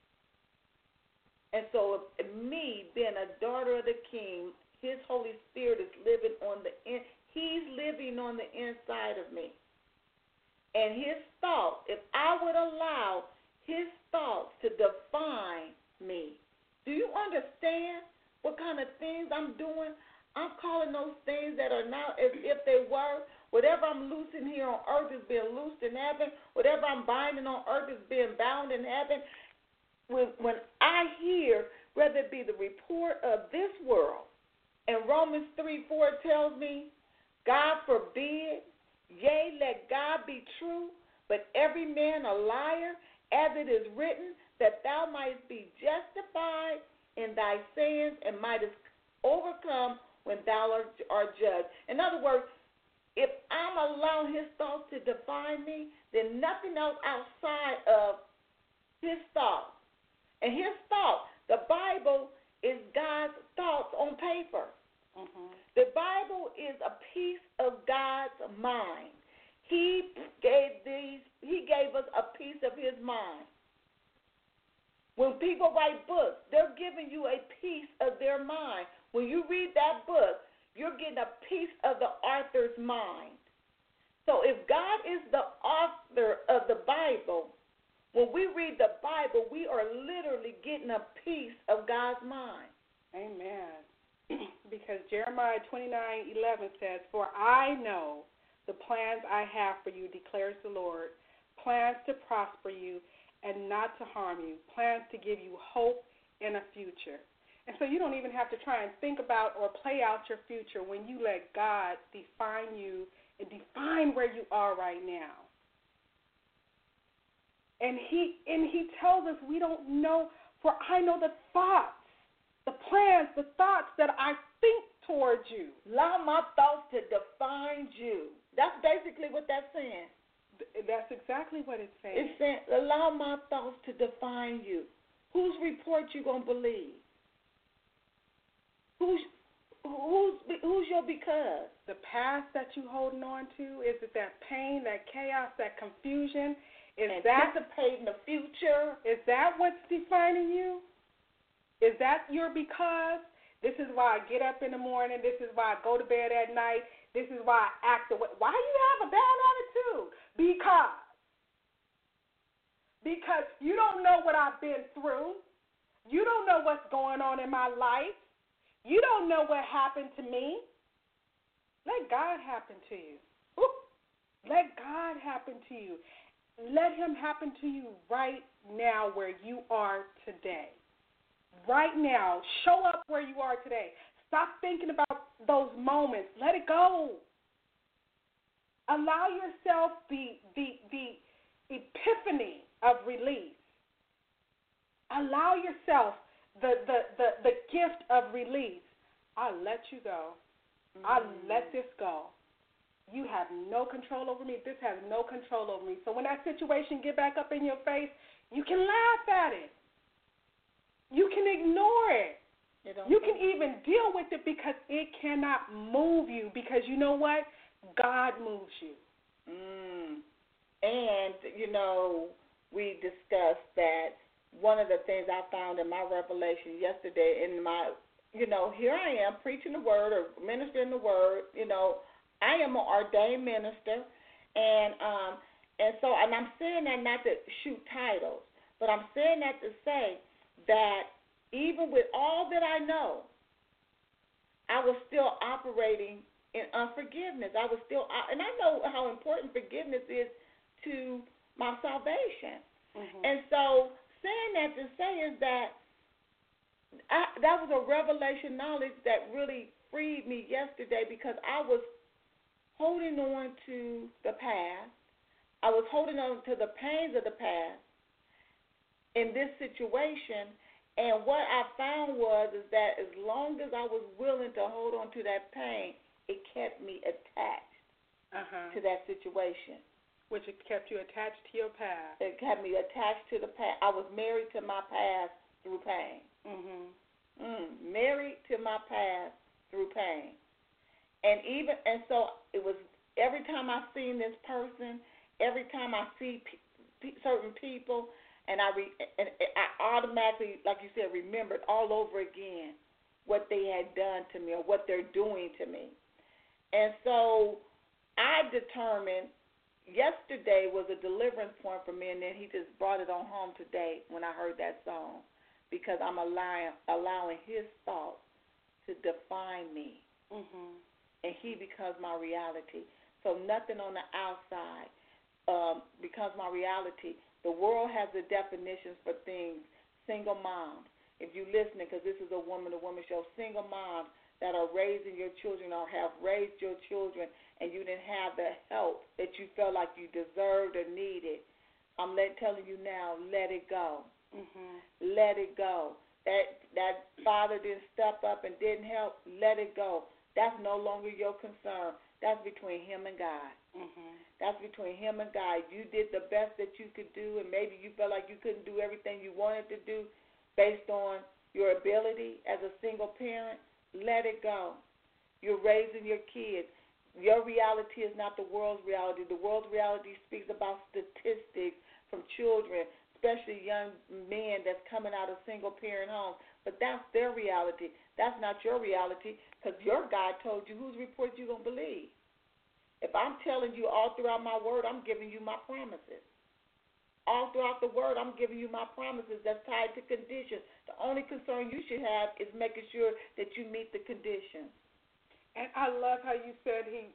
Speaker 4: And so me, being a daughter of the King, His Holy Spirit is living He's living on the inside of me. And His thoughts, if I would allow His thoughts to define me, do you understand what kind of things I'm doing? I'm calling those things that are now as if they were. Whatever I'm loosing here on earth is being loosed in heaven. Whatever I'm binding on earth is being bound in heaven. When I hear, whether it be the report of this world, and Romans 3:4 tells me, God forbid, yea, let God be true, but every man a liar, as it is written, that thou mightest be justified in thy sins and mightest overcome when thou art judged. In other words, if I'm allowing His thoughts to define me, then nothing else outside of His thoughts. And His thoughts, the Bible is God's thoughts on paper.
Speaker 5: Mm-hmm.
Speaker 4: The Bible is a piece of God's mind. He gave us a piece of His mind. When people write books, they're giving you a piece of their mind. When you read that book, you're getting a piece of the author's mind. So if God is the author of the Bible, when we read the Bible, we are literally getting a piece of God's mind.
Speaker 5: Amen. Because Jeremiah 29:11 says, for I know the plans I have for you, declares the Lord, plans to prosper you and not to harm you, plans to give you hope and a future. And so you don't even have to try and think about or play out your future when you let God define you and define where you are right now. And he tells us we don't know, for I know the thoughts, the plans, the thoughts that I think towards you.
Speaker 4: Allow my thoughts to define you. That's basically what that's saying.
Speaker 5: That's exactly what it's saying.
Speaker 4: It's saying, allow my thoughts to define you. Whose report you going to believe? Who's your because?
Speaker 5: The past that you holding on to, is it that pain, that chaos, that confusion? Is
Speaker 4: anticipating the future?
Speaker 5: Is that what's defining you? Is that your because? This is why I get up in the morning. This is why I go to bed at night. This is why I act the way. Why do you have a bad attitude? Because you don't know what I've been through. You don't know what's going on in my life. You don't know what happened to me. Let God happen to you. Ooh. Let God happen to you. Let him happen to you right now where you are today. Right now. Show up where you are today. Stop thinking about those moments. Let it go. Allow yourself the epiphany of release. Allow yourself the gift of release. I'll let you go. I'll let this go. You have no control over me. This has no control over me. So when that situation get back up in your face, you can laugh at it. You can ignore it. You can even deal with it because it cannot move you, because you know what? God moves you.
Speaker 4: And, we discussed that one of the things I found in my revelation yesterday in my, here I am preaching the word or ministering the word, I am an ordained minister, and I'm saying that not to shoot titles, but I'm saying that to say that even with all that I know, I was still operating in unforgiveness. I was still, and I know how important forgiveness is to my salvation. And so saying that to say is that that was a revelation knowledge that really freed me yesterday, because I was holding on to the past. I was holding on to the pains of the past in this situation, and what I found is that as long as I was willing to hold on to that pain, it kept me attached to that situation.
Speaker 5: Which it kept you attached to your past.
Speaker 4: It kept me attached to the past. I was married to my past through pain. Married to my past through pain. And so it was every time I seen this person, every time I see certain people, and I automatically, like you said, remembered all over again what they had done to me or what they're doing to me. And so I determined yesterday was a deliverance point for me, and then he just brought it on home today when I heard that song, because I'm allowing his thoughts to define me. And he becomes my reality. So nothing on the outside becomes my reality. The world has the definitions for things. Single moms, if you're listening, because this is a woman-to-woman show, single moms that are raising your children or have raised your children, and you didn't have the help that you felt like you deserved or needed. I'm telling you now, let it go. Let it go. That father didn't step up and didn't help, let it go. That's no longer your concern. That's between him and God. That's between him and God. You did the best that you could do, and maybe you felt like you couldn't do everything you wanted to do based on your ability as a single parent. Let it go. You're raising your kids. Your reality is not the world's reality. The world's reality speaks about statistics from children, especially young men that's coming out of single-parent homes. But that's their reality. That's not your reality, because your God told you whose report you're going to believe. If I'm telling you all throughout my word, I'm giving you my promises. All throughout the word, I'm giving you my promises that's tied to conditions. The only concern you should have is making sure that you meet the conditions.
Speaker 5: And I love how you said he's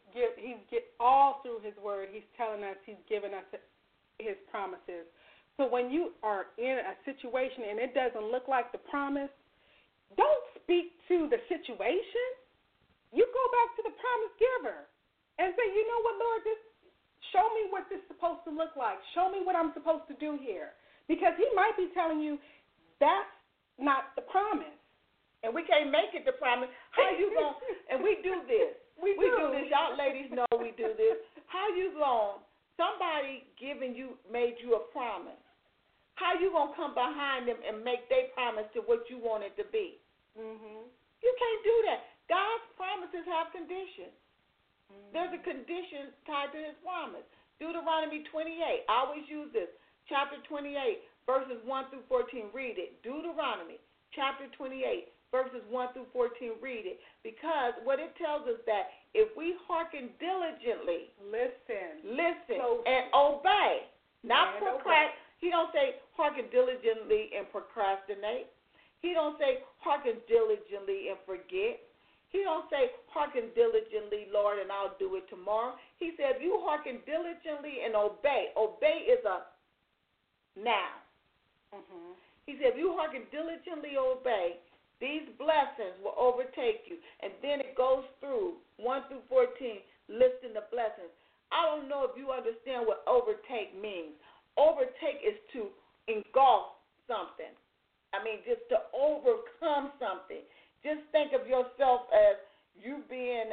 Speaker 5: all through his word, he's telling us, he's giving us his promises. So when you are in a situation and it doesn't look like the promise, don't speak to the situation. You go back to the promise giver and say, you know what, Lord, show me what this is supposed to look like. Show me what I'm supposed to do here. Because he might be telling you that's not the promise.
Speaker 4: and we can't make it to promise, how you going to, and we do this. We do this. Y'all ladies know we do this. How you going, somebody made you a promise. How you going to come behind them and make their promise to what you want it to be?
Speaker 5: Mm-hmm.
Speaker 4: You can't do that. God's promises have conditions. Mm-hmm. There's a condition tied to his promise. Deuteronomy 28. I always use this. Chapter 28, verses 1 through 14. Read it. Deuteronomy, chapter 28, verses 1 through 14. Read it. Because what it tells us that if we hearken diligently, listen, and obey, not procrastinate. He don't say hearken diligently and procrastinate. He don't say hearken diligently and forget. He don't say hearken diligently, Lord, and I'll do it tomorrow. He said if you hearken diligently and obey is a now. Mm-hmm. He said if you hearken diligently obey, these blessings will overtake you. And then it goes through 1 through 14, listing the blessings. I don't know if you understand what overtake means. Overtake is to engulf something. I mean, just to overcome something. Just think of yourself as you being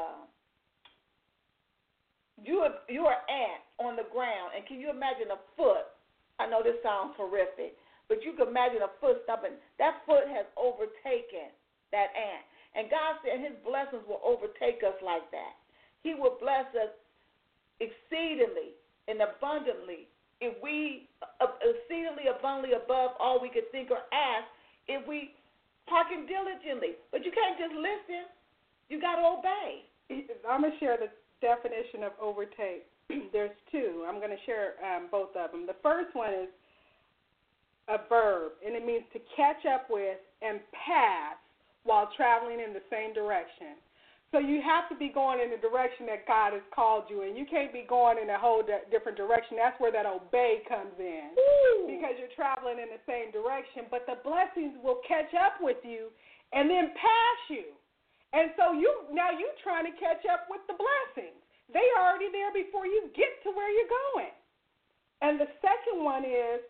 Speaker 4: you're an ant on the ground, and can you imagine a foot? I know this sounds horrific, but you can imagine a foot stomping. That foot has overtaken that ant. And God said his blessings will overtake us like that. He will bless us exceedingly and abundantly. If we exceedingly abundantly above all we could think or ask, if we hearken diligently. But you can't just listen. You got to obey.
Speaker 5: I'm going to share the definition of overtake. There's two. I'm going to share both of them. The first one is a verb, and it means to catch up with and pass while traveling in the same direction. So you have to be going in the direction that God has called you, and you can't be going in a whole different direction. That's where that obey comes in. Ooh. Because you're traveling in the same direction, but the blessings will catch up with you and then pass you. And so you're trying to catch up with the blessings. They are already there before you get to where you're going. And the second one is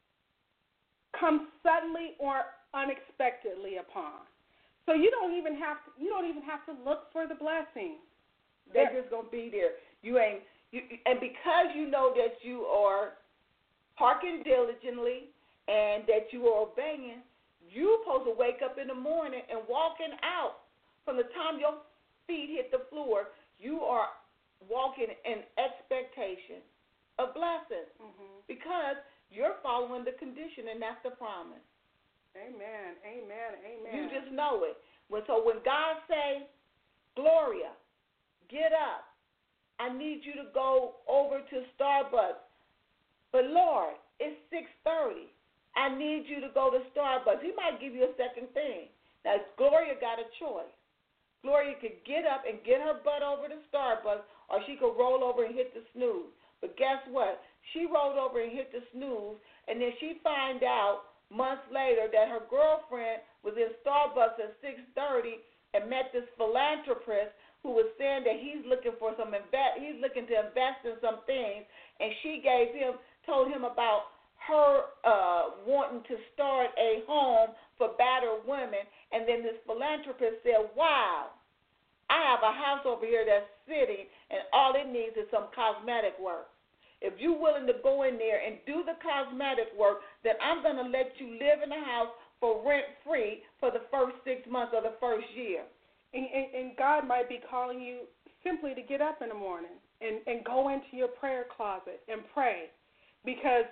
Speaker 5: come suddenly or unexpectedly upon. So you don't even have to look for the blessing.
Speaker 4: They're just gonna be there. And because you know that you are hearkening diligently and that you are obeying, you're supposed to wake up in the morning and walking out. From the time your feet hit the floor, you are walking in expectation of blessings because you're following the condition, and that's the promise.
Speaker 5: Amen, amen, amen.
Speaker 4: You just know it. So when God say, Gloria, get up. I need you to go over to Starbucks. But, Lord, it's 6:30. I need you to go to Starbucks. He might give you a second thing. Now, Gloria got a choice. Gloria could get up and get her butt over to Starbucks, or she could roll over and hit the snooze. But guess what? She rolled over and hit the snooze, and then she find out months later that her girlfriend was in Starbucks at 6:30 and met this philanthropist who was saying that he's looking to invest in some things, and she told him about her wanting to start a home for battered women, and then this philanthropist said, wow, I have a house over here that's sitting, and all it needs is some cosmetic work. If you're willing to go in there and do the cosmetic work, then I'm going to let you live in the house for rent-free for the first 6 months of the first year.
Speaker 5: And God might be calling you simply to get up in the morning and go into your prayer closet and pray, because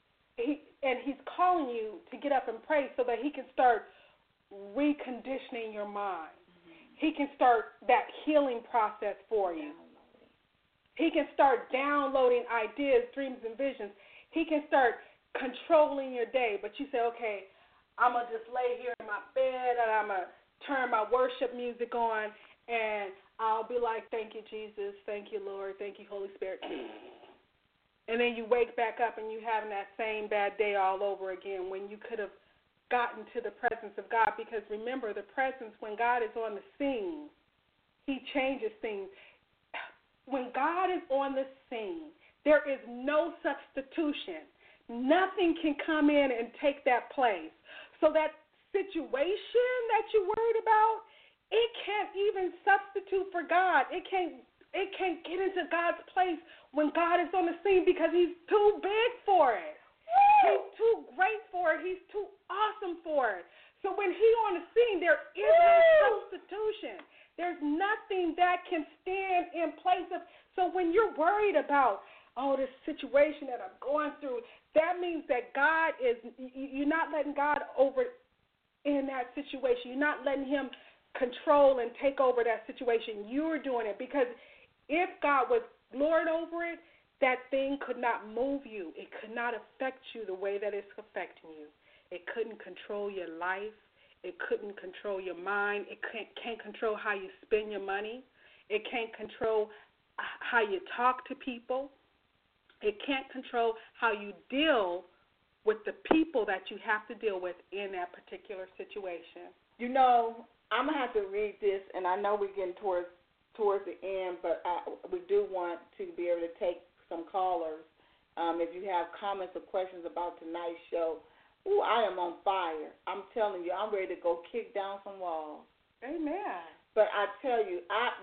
Speaker 5: He's calling you to get up and pray so that He can start reconditioning your mind. He can start that healing process for you. He can start downloading ideas, dreams, and visions. He can start controlling your day. But you say, okay, I'm going to just lay here in my bed and I'm going to turn my worship music on, and I'll be like, thank you, Jesus. Thank you, Lord. Thank you, Holy Spirit. And then you wake back up and you're having that same bad day all over again when you could have gotten to the presence of God. Because remember, the presence, when God is on the scene, He changes things. When God is on the scene, there is no substitution. Nothing can come in and take that place. So that situation that you're worried about, it can't even substitute for God. It can't get into God's place when God is on the scene because he's too big for it. He's too great for it. He's too awesome for it. So when he's on the scene, there is no substitution. There's nothing that can stand in place of. So when you're worried about, this situation that I'm going through, that means that God is, you're not letting God over in that situation. You're not letting him control and take over that situation. You're doing it because if God was Lord over it, that thing could not move you. It could not affect you the way that it's affecting you. It couldn't control your life. It couldn't control your mind. It can't control how you spend your money. It can't control how you talk to people. It can't control how you deal with the people that you have to deal with in that particular situation.
Speaker 4: You know, I'm going to have to read this, and I know we're getting towards the end, but we do want to be able to take some callers. If you have comments or questions about tonight's show, I am on fire. I'm telling you, I'm ready to go kick down some walls.
Speaker 5: Amen.
Speaker 4: But I tell you, I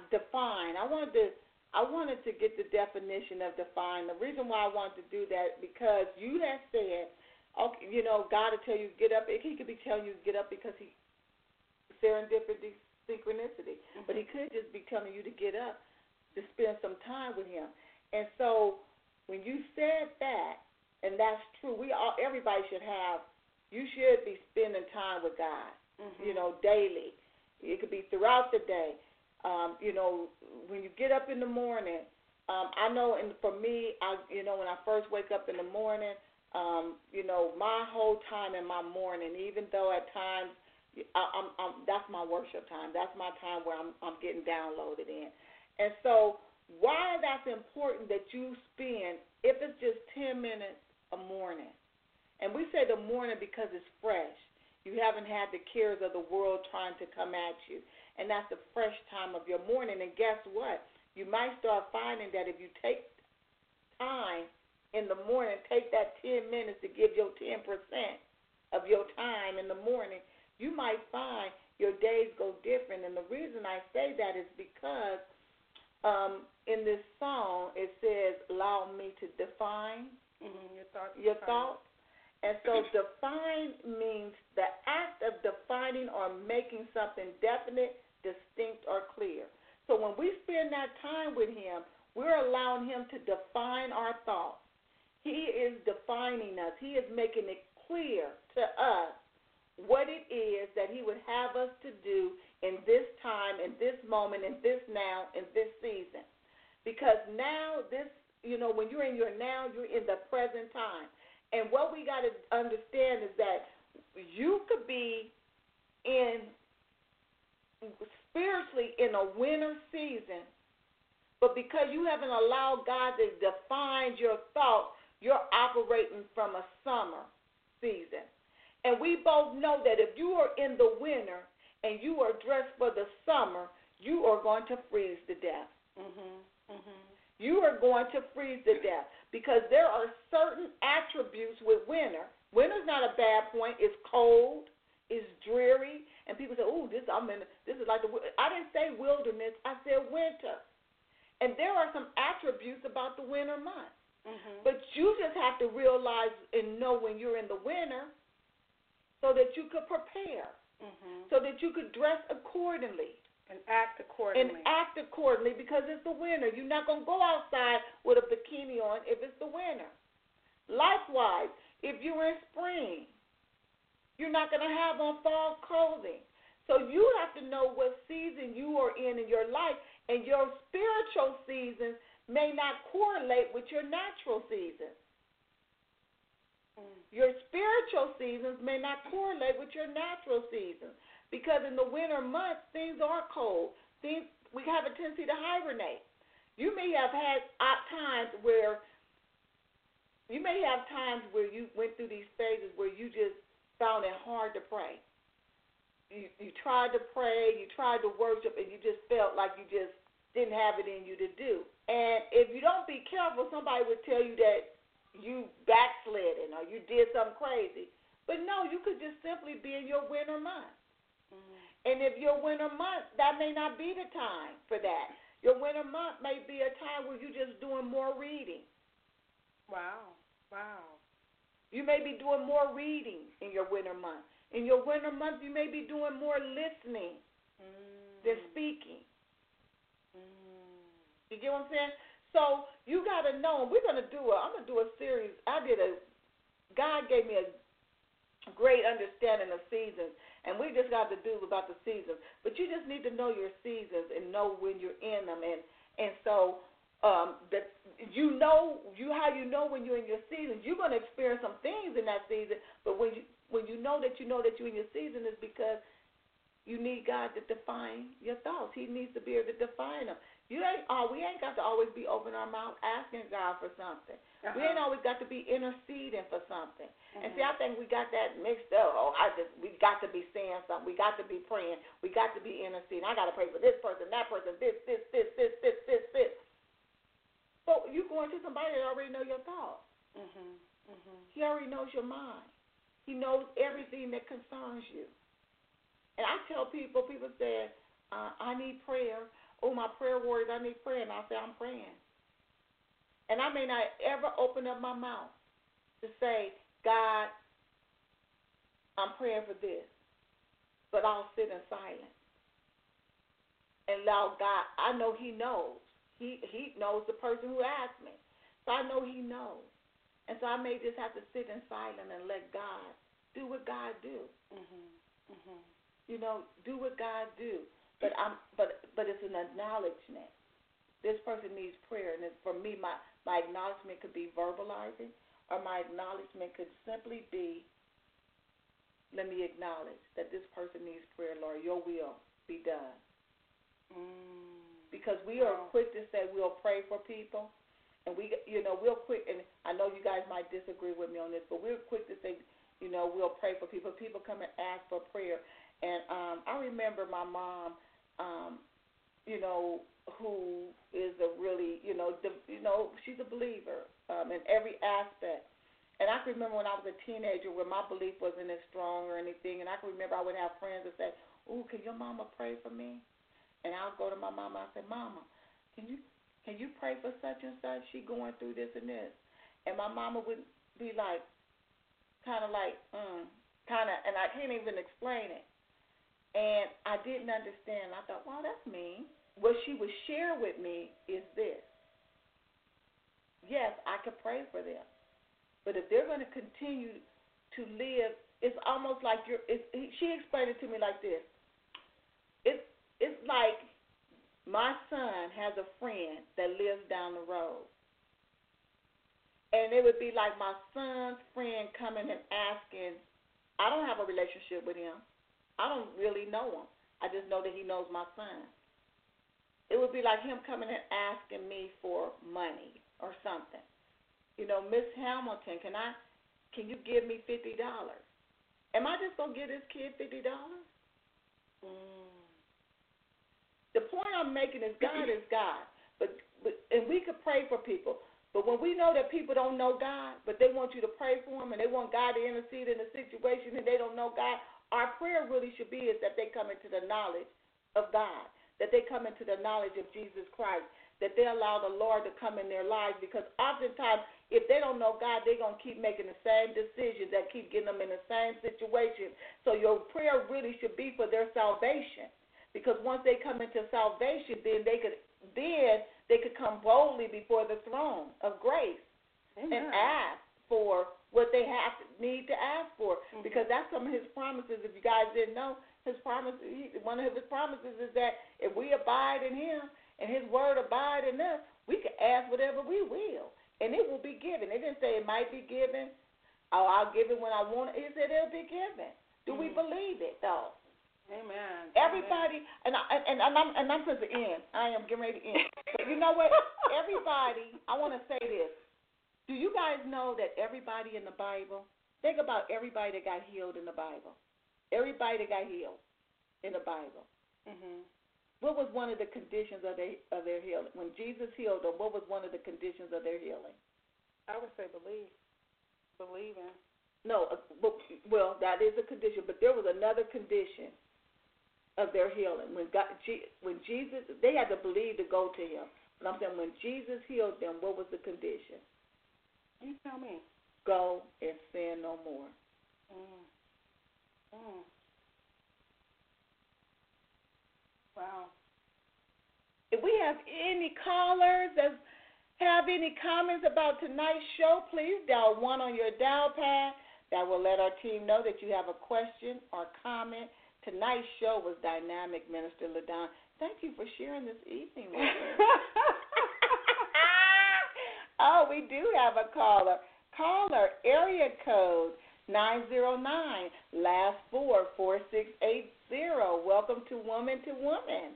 Speaker 4: wanted to get the definition of define. The reason why I wanted to do that, because you have said, okay, you know, God will tell you get up. He could be telling you to get up because he serendipity, synchronicity. Mm-hmm. But he could just be telling you to get up to spend some time with him. And so when you said that, and that's true, everybody should have, you should be spending time with God, you know, daily. It could be throughout the day. You know, when you get up in the morning, I know, and for me, when I first wake up in the morning, you know, my whole time in my morning, even though at times that's my worship time. That's my time where I'm getting downloaded in. And so why that's important that you spend, if it's just 10 minutes a morning, and we say the morning because it's fresh. You haven't had the cares of the world trying to come at you. And that's the fresh time of your morning. And guess what? You might start finding that if you take time in the morning, take that 10 minutes to give your 10% of your time in the morning, you might find your days go different. And the reason I say that is because in this song it says, allow me to define your thoughts. And so define means the act of defining or making something definite, distinct, or clear. So when we spend that time with him, we're allowing him to define our thoughts. He is defining us. He is making it clear to us what it is that he would have us to do in this time, in this moment, in this now, in this season. Because now, when you're in your now, you're in the present time. And what we got to understand is that you could be spiritually in a winter season, but because you haven't allowed God to define your thoughts, you're operating from a summer season. And we both know that if you are in the winter and you are dressed for the summer, you are going to freeze to death. You are going to freeze to death because there are certain attributes with winter. Winter's not a bad point. It's cold. It's dreary. And people say, this is like I didn't say wilderness. I said winter. And there are some attributes about the winter months. But you just have to realize and know when you're in the winter so that you could prepare, so that you could dress accordingly.
Speaker 5: And act accordingly. Because it's the winter. You're not going to go outside with a bikini on if it's the winter. Likewise, if you're in spring, you're not going to have on fall clothing. So you have to know what season you are in your life, and your spiritual seasons may not correlate with your natural seasons. Your spiritual seasons may not correlate with your natural seasons. Because in the winter months, things are cold. We have a tendency to hibernate. You may have had times where you went through these phases where you just found it hard to pray. You tried to pray, you tried to worship, and you just felt like you just didn't have it in you to do. And if you don't be careful, somebody would tell you that you backslidden or you did something crazy.
Speaker 4: But no, you could just simply be in your winter month. And if your winter month, that may not be the time for that. Your winter month may be a time where you're just doing more reading.
Speaker 5: Wow.
Speaker 4: You may be doing more reading in your winter month. In your winter month, you may be doing more listening than speaking. You get what I'm saying? So you got to know. I'm going to do a series. God gave me a great understanding of seasons, and we just got to do about the seasons. But you just need to know your seasons and know when you're in them, and so that you know how you know when you're in your seasons. You're going to experience some things in that season, but when you know that you're in your season, is because you need God to define your thoughts. He needs to be able to define them. We ain't got to always be opening our mouth asking God for something. We ain't always got to be interceding for something. And see, I think we got that mixed up. We got to be saying something. We got to be praying. We got to be interceding. I got to pray for this person, that person, this. But you going to somebody that already know your thoughts. He already knows your mind. He knows everything that concerns you. And I tell people say, I need prayer. Oh, my prayer warriors, I need prayer. And I say, I'm praying. And I may not ever open up my mouth to say, God, I'm praying for this. But I'll sit in silence and allow God. I know He knows. He knows the person who asked me. So I know He knows. And so I may just have to sit in silence and let God do what God do. You know, do what God do. But it's an acknowledgement. This person needs prayer, and for me, my acknowledgement could be verbalizing, or my acknowledgement could simply be, let me acknowledge that this person needs prayer, Lord. Your will be done. Because we are quick to say we'll pray for people, and we'll quick. And I know you guys might disagree with me on this, but we're quick to say, we'll pray for people. People come and ask for prayer, and I remember my mom. Who is a really, she's a believer in every aspect. And I can remember when I was a teenager where my belief wasn't as strong or anything, and I can remember I would have friends that say, "Ooh, can your mama pray for me?" And I'll go to my mama and say, "Mama, can you pray for such and such? She going through this and this." And my mama would be like, and I can't even explain it. And I didn't understand. I thought, wow, that's mean. What she would share with me is this. Yes, I could pray for them. But if they're going to continue to live, it's almost like she explained it to me like this. It's like my son has a friend that lives down the road. And it would be like my son's friend coming and asking, I don't have a relationship with him. I don't really know him. I just know that he knows my son. It would be like him coming and asking me for money or something. Miss Hamilton, can you give me $50? Am I just going to give this kid $50? The point I'm making is God is God. And we could pray for people. But when we know that people don't know God, but they want you to pray for them and they want God to intercede in the situation and they don't know God, our prayer really should be is that they come into the knowledge of God, that they come into the knowledge of Jesus Christ, that they allow the Lord to come in their lives, because oftentimes if they don't know God, they're going to keep making the same decisions that keep getting them in the same situation. So your prayer really should be for their salvation, because once they come into salvation, then they could come boldly before the throne of grace. Amen. And ask for what they need to ask for, because that's some of His promises. If you guys didn't know, one of His promises is that if we abide in Him and His word abide in us, we can ask whatever we will, and it will be given. It didn't say it might be given. Oh, I'll give it when I want it. It said it'll be given. Do we believe it though?
Speaker 5: Amen.
Speaker 4: Everybody, and I'm supposed to end. I am getting ready to end. But you know what? Everybody, I want to say this. Do you guys know that everybody in the Bible, think about everybody that got healed in the Bible. Everybody that got healed in the Bible. What was one of the conditions of their healing? When Jesus healed them, what was one of the conditions of their healing?
Speaker 5: I would say believing.
Speaker 4: No, well, that is a condition, but there was another condition of their healing. When Jesus, they had to believe to go to him. But I'm saying when Jesus healed them, what was the condition?
Speaker 5: You tell me.
Speaker 4: Go and sin no more.
Speaker 5: Wow.
Speaker 4: If we have any callers that have any comments about tonight's show, please dial 1 on your dial pad. That will let our team know that you have a question or comment. Tonight's show was dynamic, Minister LaDon. Thank you for sharing this evening with us. Oh, we do have a caller. Caller, area code 909, last 4680. Welcome to Woman to Woman.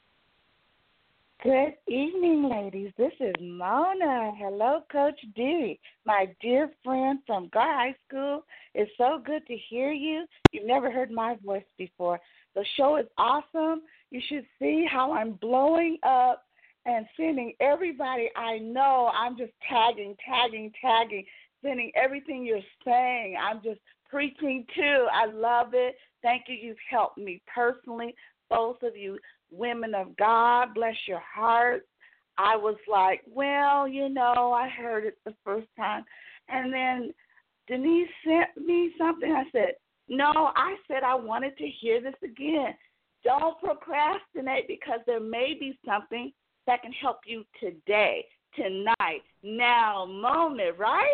Speaker 6: Good evening, ladies. This is Mona. Hello, Coach D, my dear friend from Gar High School. It's so good to hear you. You've never heard my voice before. The show is awesome. You should see how I'm blowing up and sending everybody I know. I'm just tagging, sending everything you're saying. I'm just preaching too. I love it. Thank you. You've helped me personally, both of you. Women of God, bless your hearts. I was like, well, I heard it the first time. And then Denise sent me something. I said, no, I said I wanted to hear this again. Don't procrastinate because there may be something that can help you today, tonight, now, moment, right?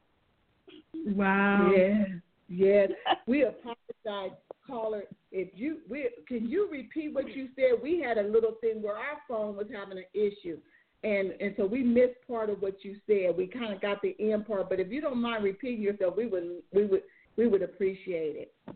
Speaker 3: Wow.
Speaker 2: Yes. We apologize, caller. Can you repeat what you said? We had a little thing where our phone was having an issue, and so we missed part of what you said. We kind of got the end part, but if you don't mind repeating yourself, we would appreciate it.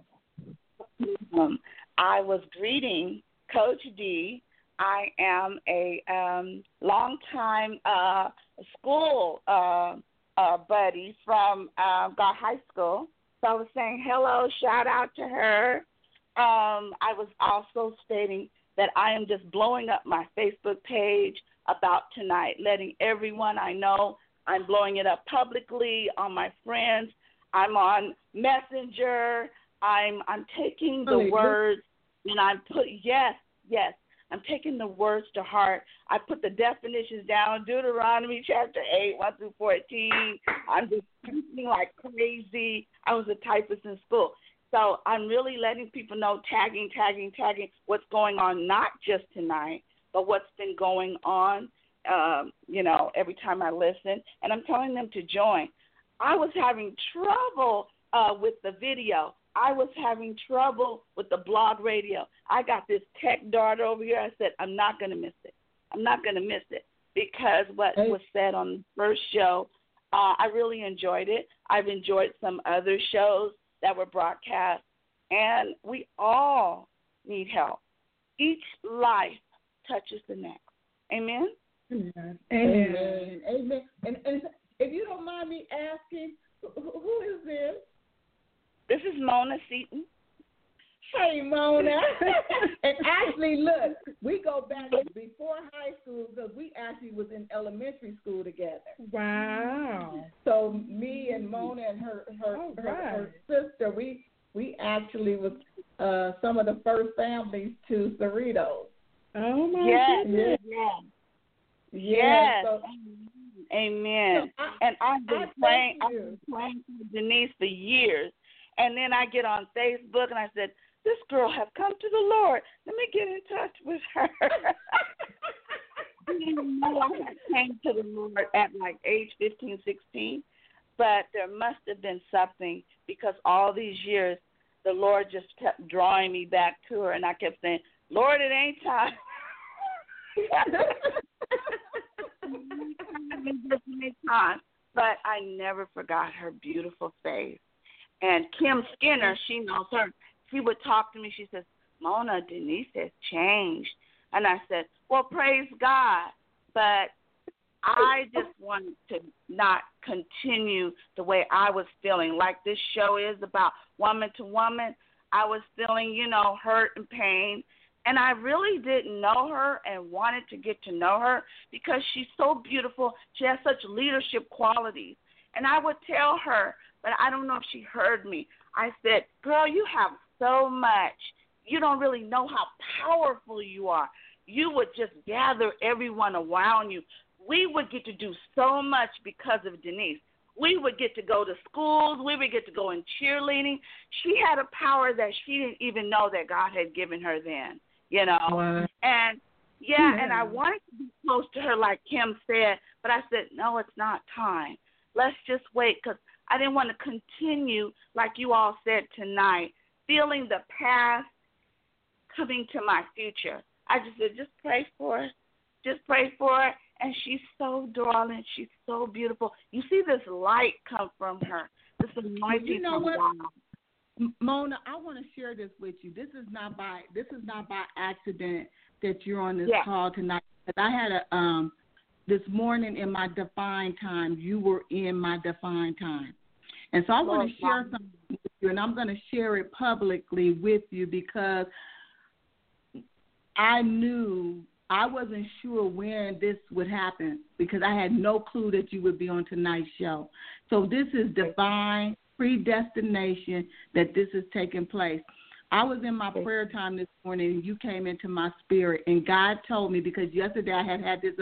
Speaker 6: I was greeting Coach D. I am a longtime school buddy from Gar High School. So I was saying hello, shout out to her. I was also stating that I am just blowing up my Facebook page about tonight, letting everyone I know. I'm blowing it up publicly on my friends. I'm on Messenger. I'm taking the words and I'm taking the words to heart. I put the definitions down, Deuteronomy chapter 8, 1 through 14. I'm just typing like crazy. I was a typist in school. So I'm really letting people know, tagging what's going on, not just tonight, but what's been going on, every time I listen. And I'm telling them to join. I was having trouble with the video. I was having trouble with the blog radio. I got this tech dart over here. I said, I'm not going to miss it. Because what was said on the first show, I really enjoyed it. I've enjoyed some other shows that were broadcast, and we all need help. Each life touches the next. Amen?
Speaker 2: Amen. And if you don't mind me asking, who is this?
Speaker 6: This is Mona Seaton.
Speaker 2: Hey, Mona. And actually, look, we go back before high school because we actually was in elementary school together.
Speaker 3: Wow.
Speaker 2: So me and Mona and her sister, we actually was some of the first families to Cerritos.
Speaker 3: Oh, my goodness.
Speaker 6: Yes.
Speaker 2: So,
Speaker 6: amen.
Speaker 2: So
Speaker 6: and I've been praying for Denise for years. And then I get on Facebook and I said, this girl has come to the Lord. Let me get in touch with her. I came to the Lord at like age 15, 16. But there must have been something because all these years the Lord just kept drawing me back to her. And I kept saying, Lord, it ain't time. But I never forgot her beautiful face. And Kim Skinner, she knows her. She would talk to me. She says, Mona, Denise has changed. And I said, well, praise God. But I just wanted to not continue the way I was feeling. Like this show is about woman to woman. I was feeling, hurt and pain. And I really didn't know her and wanted to get to know her because she's so beautiful. She has such leadership qualities. And I would tell her, but I don't know if she heard me. I said, girl, you have so much. You don't really know how powerful you are. You would just gather everyone around you. We would get to do so much because of Denise. We would get to go to schools. We would get to go in cheerleading. She had a power that she didn't even know that God had given her then, you know.
Speaker 3: Wow.
Speaker 6: And, and I wanted to be close to her like Kim said, but I said, no, it's not time. Let's just wait, because I didn't want to continue, like you all said tonight, feeling the past coming to my future. I just said, just pray for her. Just pray for her. And she's so darling. She's so beautiful. You see this light come from her. This anointing.
Speaker 3: You know what,
Speaker 6: God.
Speaker 3: Mona? I want to share this with you. This is not by accident that you're on this call tonight. I had a this morning in my Define Time. You were in my Define Time, and so I want to share something with you, and I'm going to share it publicly with you because I wasn't sure when this would happen because I had no clue that you would be on tonight's show. So this is divine predestination that this is taking place. I was in my prayer time this morning, and you came into my spirit, and God told me, because yesterday I had this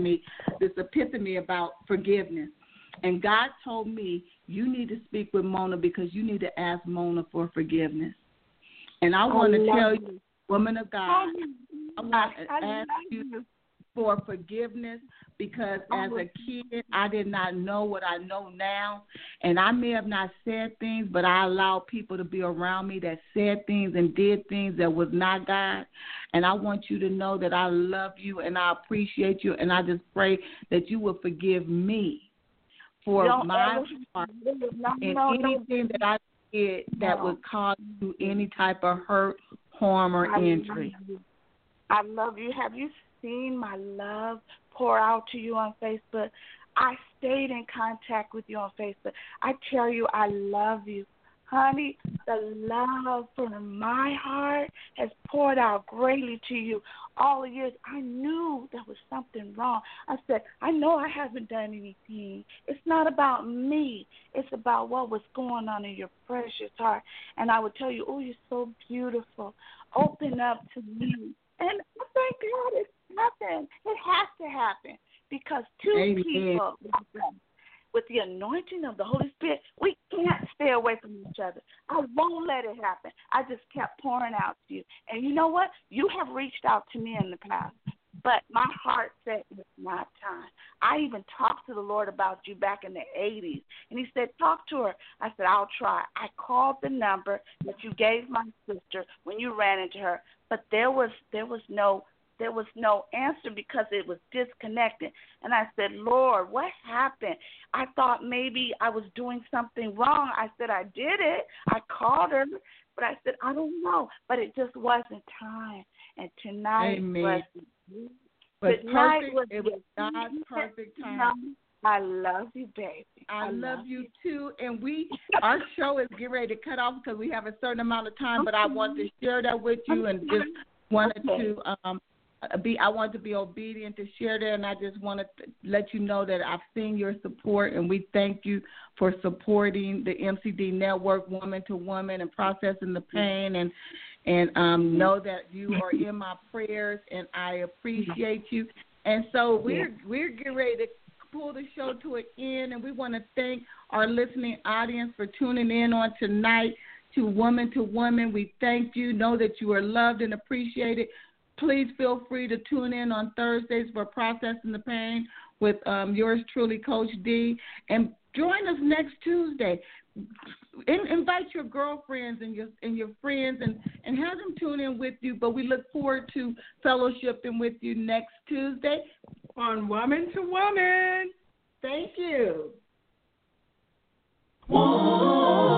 Speaker 3: epiphany about forgiveness. And God told me, you need to speak with Mona because you need to ask Mona for forgiveness. And I want to tell you, woman of God, I want to ask you for forgiveness because as a kid, I did not know what I know now. And I may have not said things, but I allowed people to be around me that said things and did things that was not God. And I want you to know that I love you and I appreciate you. And I just pray that you will forgive me for my part and anything that I did that would cause you any type of hurt, harm, or injury.
Speaker 6: I love you. Have you seen my love pour out to you on Facebook? I stayed in contact with you on Facebook. I tell you, I love you. Honey, the love from my heart has poured out greatly to you all the years. I knew there was something wrong. I said, I know I haven't done anything. It's not about me. It's about what was going on in your precious heart. And I would tell you, oh, you're so beautiful. Open up to me. And I thank God it's happened. It has to happen because two people with the anointing of the Holy Spirit, we can't stay away from each other. I won't let it happen. I just kept pouring out to you. And you know what? You have reached out to me in the past, but my heart said it's not time. I even talked to the Lord about you back in the 80s, and he said, talk to her. I said, I'll try. I called the number that you gave my sister when you ran into her, but there was no answer because it was disconnected. And I said, Lord, what happened? I thought maybe I was doing something wrong. I said, I did it. I called her, but I said, I don't know. But it just wasn't time. And tonight was
Speaker 3: perfect. It was God's perfect time.
Speaker 6: I love you, baby.
Speaker 3: I love you too. And our show is getting ready to cut off because we have a certain amount of time, but I want to share that with you and just wanted to I want to be obedient to share that, and I just want to let you know that I've seen your support, and we thank you for supporting the MCD Network, Woman to Woman, and Processing the Pain, and know that you are in my prayers, and I appreciate you. And so we're getting ready to pull the show to an end, and we want to thank our listening audience for tuning in on tonight to Woman to Woman. We thank you. Know that you are loved and appreciated. Please feel free to tune in on Thursdays for Processing the Pain with yours truly, Coach D. And join us next Tuesday. Invite your girlfriends and your friends and have them tune in with you. But we look forward to fellowshipping with you next Tuesday on Woman to Woman. Thank you.
Speaker 2: Whoa.